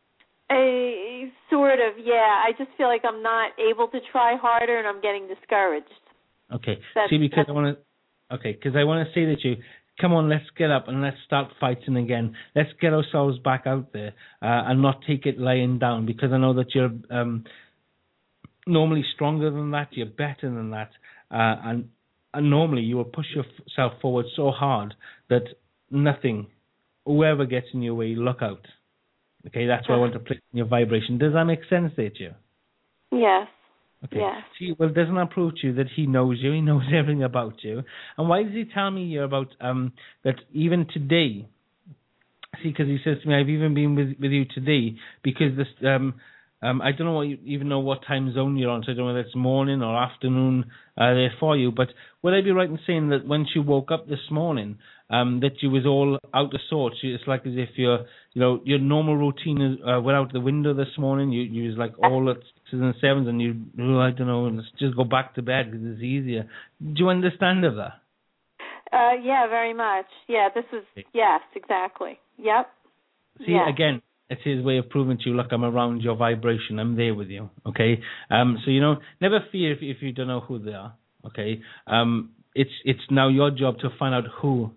A, sort of, yeah. I just feel like I'm not able to try harder and I'm getting discouraged. Okay, That's- see, because that's- I want to, okay, because I want to say that you, come on, let's get up and let's start fighting again. Let's get ourselves back out there uh, and not take it laying down, because I know that you're um, normally stronger than that, you're better than that, uh, and, and normally you will push yourself forward so hard that nothing, whoever gets in your way, look out. Okay, that's why I want to play in your vibration. Does that make sense to you? Yes. Okay. Yes. See, well, doesn't that prove to you that he knows you? He knows everything about you. And why does he tell me here about um that even today? See, because he says to me, I've even been with with you today because this um um I don't know what you, even know what time zone you're on, so I don't know whether it's morning or afternoon uh, there for you. But would I be right in saying that when you woke up this morning, um that you was all out of sorts? It's like as if your you know your normal routine is, uh, went out the window this morning. You you was like all at sixes and sevens, and you oh, I don't know, let's just go back to bed because it's easier. Do you understand of that? Uh, yeah, very much. Yeah, this is, yes, exactly. Yep. See, yes. again, it's his way of proving to you, look, I'm around your vibration. I'm there with you, okay? Um, so, you know, never fear if, if you don't know who they are, okay? Um, it's it's now your job to find out who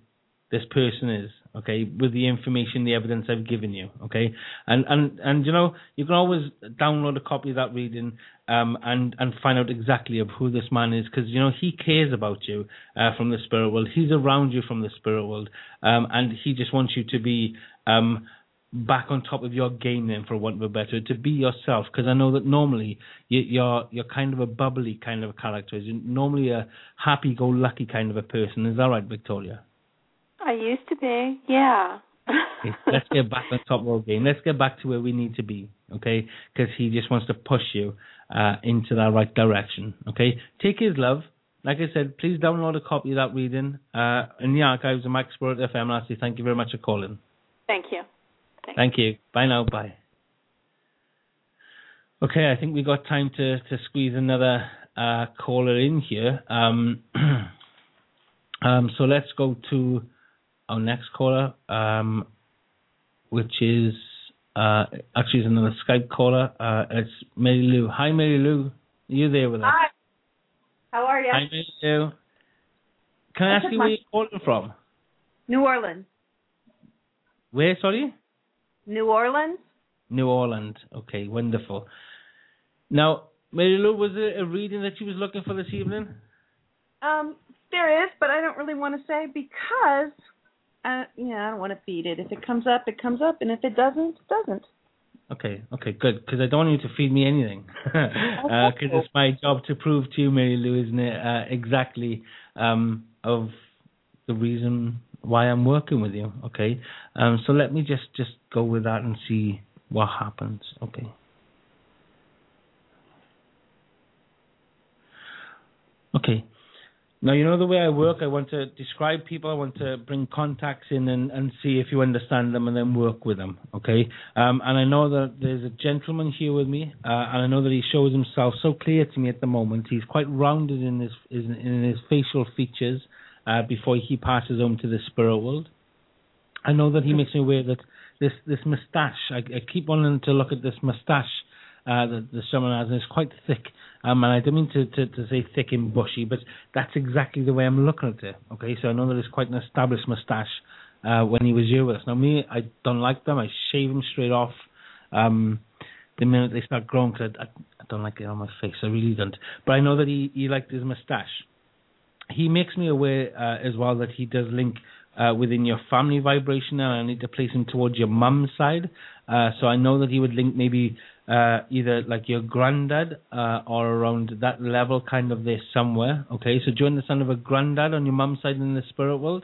this person is, okay, with the information, the evidence I've given you, okay? And, and, and you know, you can always download a copy of that reading um, and, and find out exactly of who this man is, because, you know, he cares about you uh, from the spirit world. He's around you from the spirit world, um, and he just wants you to be um, back on top of your game then, for want of a better, to be yourself, because I know that normally you, you're you're kind of a bubbly kind of a character. You're normally a happy-go-lucky kind of a person. Is that right, Victoria? I used to be, yeah. Okay, let's get back on top of our game. Let's get back to where we need to be, okay? Because he just wants to push you uh, into that right direction, okay? Take his love. Like I said, please download a copy of that reading uh, in the archives of Mike Spirit F M. And I say thank you very much for calling. Thank you. Thanks. Thank you. Bye now. Bye. Okay, I think we got time to, to squeeze another uh, caller in here. Um, um, so let's go to our next caller, um, which is uh, actually is another Skype caller. Uh, it's Mary Lou. Hi, Mary Lou. Are you there with us? Hi. How are you? Hi, Mary Lou. Can I, I ask you where you're calling from? New Orleans. Where, sorry? New Orleans. New Orleans. Okay, wonderful. Now, Mary Lou, was there a reading that you was looking for this evening? Um, there is, but I don't really want to say because, uh, yeah, I don't want to feed it. If it comes up, it comes up, and if it doesn't, it doesn't. Okay, okay, good, because I don't want you to feed me anything, because uh, it's my job to prove to you, Mary Lou, isn't it, uh, exactly um, of the reason why I'm working with you, okay? Um, so let me just, just go with that and see what happens, okay? Okay. Now, you know the way I work, I want to describe people, I want to bring contacts in and, and see if you understand them and then work with them, okay? Um, and I know that there's a gentleman here with me, uh, and I know that he shows himself so clear to me at the moment. He's quite rounded in his, in, in his facial features uh, before he passes on to the spirit world. I know that he makes me aware that this, this moustache, I, I keep wanting to look at this moustache uh, that the shaman has, and it's quite thick. Um, and I don't mean to, to, to say thick and bushy, but that's exactly the way I'm looking at it. Okay, so I know that it's quite an established moustache uh, when he was here with us. Now, me, I don't like them. I shave them straight off um, the minute they start growing, because I, I, I don't like it on my face. I really don't. But I know that he, he liked his moustache. He makes me aware uh, as well that he does link uh, within your family vibration, and I need to place him towards your mum's side. Uh, so I know that he would link maybe uh, either like your granddad uh, or around that level kind of there somewhere. Okay, so do you understand of a granddad on your mum's side in the spirit world?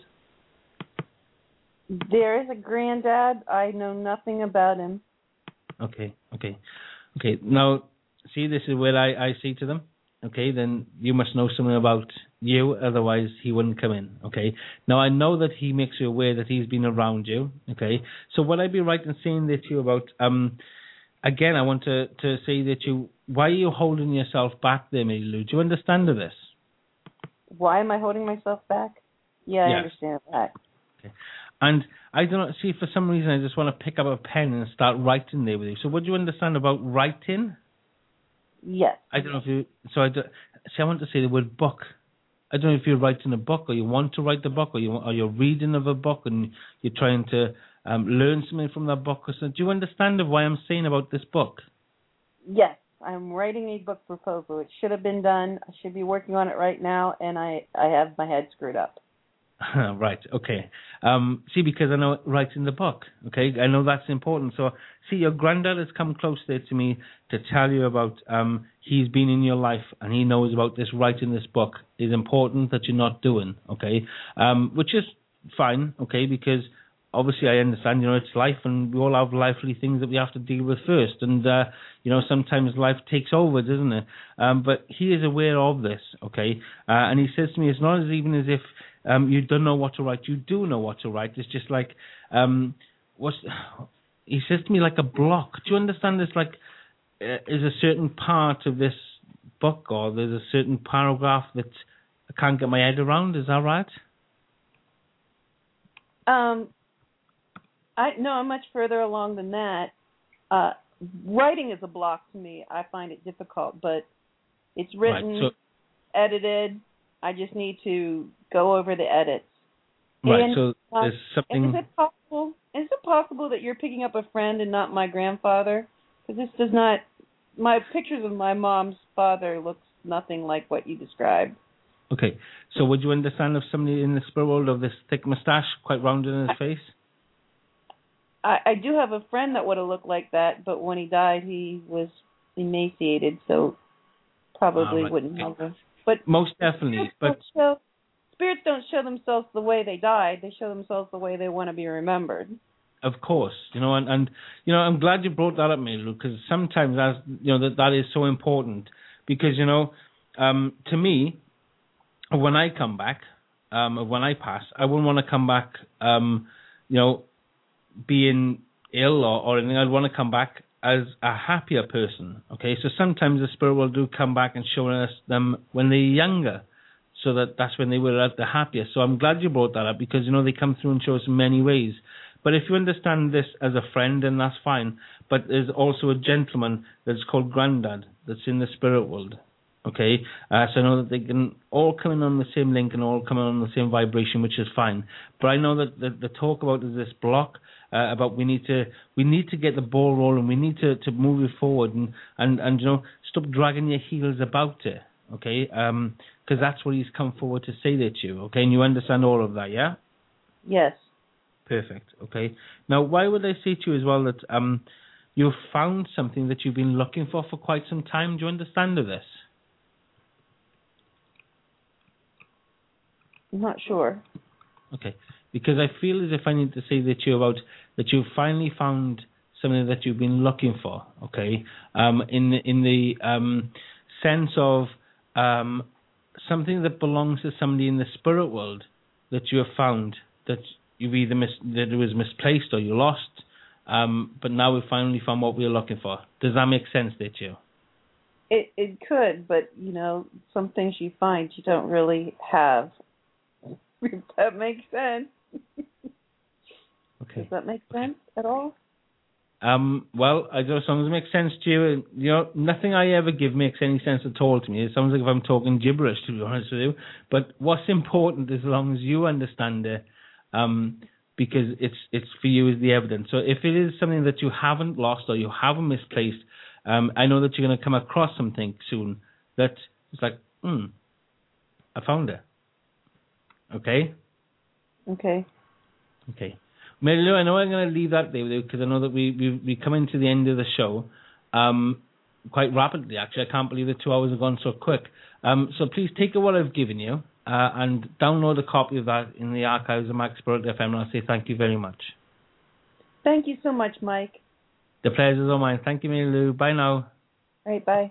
There is a granddad. I know nothing about him. Okay, okay. Okay, now, see, this is where I, I say to them, okay, then you must know something about you, otherwise he wouldn't come in, okay? Now, I know that he makes you aware that he's been around you, okay? So would I be right in saying that to you about, um, again, I want to, to say that you, why are you holding yourself back there, Mary Lou? Do you understand this? Why am I holding myself back? Yeah, I yes. understand that. Okay. And I don't see, for some reason, I just want to pick up a pen and start writing there with you. So what do you understand about writing? Yes. I don't know if you, so I, do, see, I want to say the word book. I don't know if you're writing a book or you want to write the book or, you, or you're reading of a book and you're trying to um, learn something from that book. So do you understand of why I'm saying about this book? Yes. I'm writing a book proposal. It should have been done. I should be working on it right now, and I, I have my head screwed up. Right, okay. Um, see, because I know writing the book, okay? I know that's important. So, see, your granddad has come close there to me to tell you about, um, he's been in your life and he knows about this writing this book is important that you're not doing, okay? Um, which is fine, okay, because obviously I understand, you know, it's life and we all have lively things that we have to deal with first. And, uh, you know, sometimes life takes over, doesn't it? Um, but he is aware of this, okay? Uh, and he says to me, it's not as even as if Um, you don't know what to write. You do know what to write. It's just like, um, what's, he says to me like a block. Do you understand this? Like, uh, is a certain part of this book or there's a certain paragraph that I can't get my head around. Is that right? Um, I no, I'm much further along than that. Uh, writing is a block to me. I find it difficult, but it's written, right, so, edited. I just need to go over the edits. Right. And, So uh, there's something. And is it possible? Is it possible that you're picking up a friend and not my grandfather? Because this does not. My pictures of my mom's father looks nothing like what you described. Okay. So would you understand if somebody in the spirit world of this thick mustache, quite rounded in his face? I, I do have a friend that would have looked like that, but when he died, he was emaciated, so probably Ah, right. wouldn't have him. But most definitely. spirits But don't show, spirits don't show themselves the way they died. They show themselves the way they want to be remembered. of course, you know, and, and you know, I'm glad you brought that up, Melu, because sometimes that's, you know, that that is so important. Because, you know, um, to me, when I come back, um, when I pass, I wouldn't want to come back, um, you know, being ill or, or anything. I'd want to come back as a happier person. Okay, so sometimes the spirit will do come back and show us them when they're younger, so that that's when they were at the happiest. So I'm glad you brought that up, because you know they come through and show us in many ways. But if you understand this as a friend, then that's fine. But there's also a gentleman that's called Grandad that's in the spirit world. Okay, uh, so I know that they can all come in on the same link and all come in on the same vibration, which is fine. But I know that the, the talk about is this block uh, about we need to we need to get the ball rolling. We need to, to move it forward and, and, and you know stop dragging your heels about it. Okay, um, because that's what he's come forward to say there to you. Okay, and you understand all of that, yeah? Yes. Perfect. Okay. Now, why would I say to you as well that um, you've found something that you've been looking for for quite some time? Do you understand of this? I'm not sure. Okay. Because I feel as if I need to say that to you about that you've finally found something that you've been looking for. Okay. Um, in the, in the um, sense of um, something that belongs to somebody in the spirit world that you have found that you've either mis- that it was misplaced or you lost, um, but now we've finally found what we were looking for. Does that make sense to you? It it could, but you know, some things you find you don't really have. If that makes sense. Okay. Does that make sense at all? Um, well, I don't, as long as it makes sense to you, you know, nothing I ever give makes any sense at all to me. It sounds like if I'm talking gibberish, to be honest with you. But what's important is as long as you understand it, um, because it's it's for you is the evidence. So if it is something that you haven't lost or you haven't misplaced, um, I know that you're going to come across something soon that it's like, hmm, I found it. Okay? Okay. Okay. Mary Lou, I know I'm going to leave that there with you because I know that we, we, we come into the end of the show um, quite rapidly, actually. I can't believe the two hours have gone so quick. Um, so please take what I've given you uh, and download a copy of that in the archives of Max Spirit F M, and I'll say thank you very much. Thank you so much, Mike. The pleasure's all mine. Thank you, Mary Lou. Bye now. All right, bye.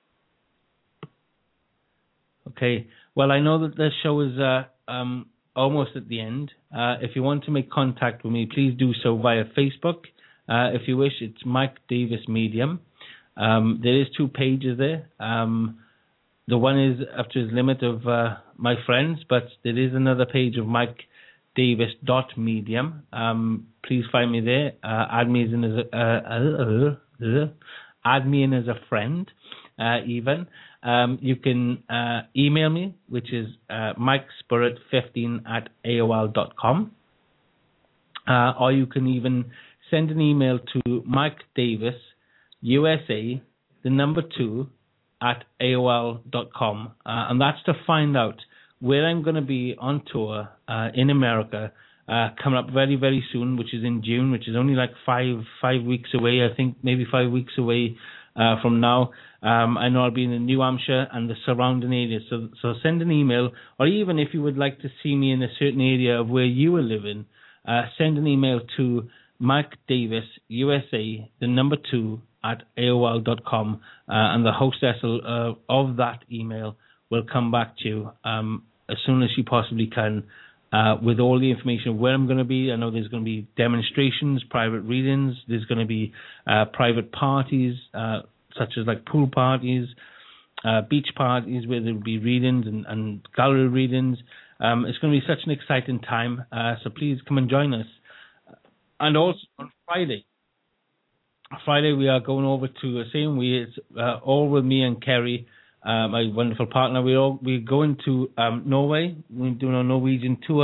Okay. Well, I know that the show is uh, um, almost at the end. Uh, if you want to make contact with me, please do so via Facebook. Uh, if you wish, it's Mike Davis Medium. Um, there is two pages there. Um, the one is up to his limit of uh, my friends, but there is another page of Mike Davis dot medium. Um, please find me there. Uh, add me in as a uh, uh, uh, add me in as a friend. Uh, even um, you can uh, email me, which is uh, mike spirit fifteen at A O L dot com, uh, or you can even send an email to Mike Davis U S A, the number two at A O L dot com, uh, and that's to find out where I'm going to be on tour uh, in America uh, coming up very, very soon, which is in June, which is only like five five weeks away, I think, maybe five weeks away uh, from now. Um, I know I'll be in New Hampshire and the surrounding areas, so so send an email, or even if you would like to see me in a certain area of where you are living, uh, send an email to Mike Davis U S A, the number two at A O L dot com, uh, and the hostess uh, of that email will come back to you um, as soon as she possibly can uh, with all the information of where I'm going to be. I know there's going to be demonstrations, private readings, there's going to be uh, private parties, uh, such as like pool parties, uh, beach parties where there will be readings and, and gallery readings. Um, it's going to be such an exciting time, uh, so please come and join us. And also on Friday, Friday we are going over to the same way. It's uh, all with me and Kerry, uh, my wonderful partner. We're all we're going to um, Norway. We're doing a Norwegian tour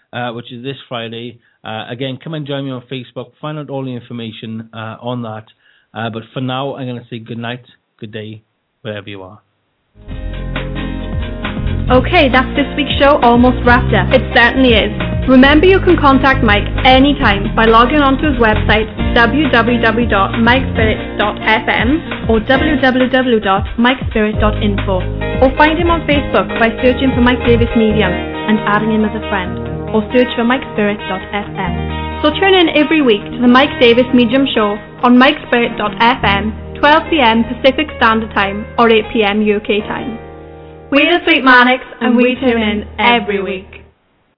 uh, which is this Friday. Uh, again, come and join me on Facebook. Find out all the information uh, on that. Uh, but for now, I'm going to say good night, good day, wherever you are. Okay, that's this week's show almost wrapped up. It certainly is. Remember, you can contact Mike anytime by logging onto his website w w w dot mike spirit dot f m or w w w dot mike spirit dot info, or find him on Facebook by searching for Mike Davis Medium and adding him as a friend, or search for mike spirit dot f m. So tune in every week to the Mike Davis Medium Show on mike spirit dot f m, twelve p m Pacific Standard Time or eight p m U K time. We're the Sweet Manics, and we tune in every week.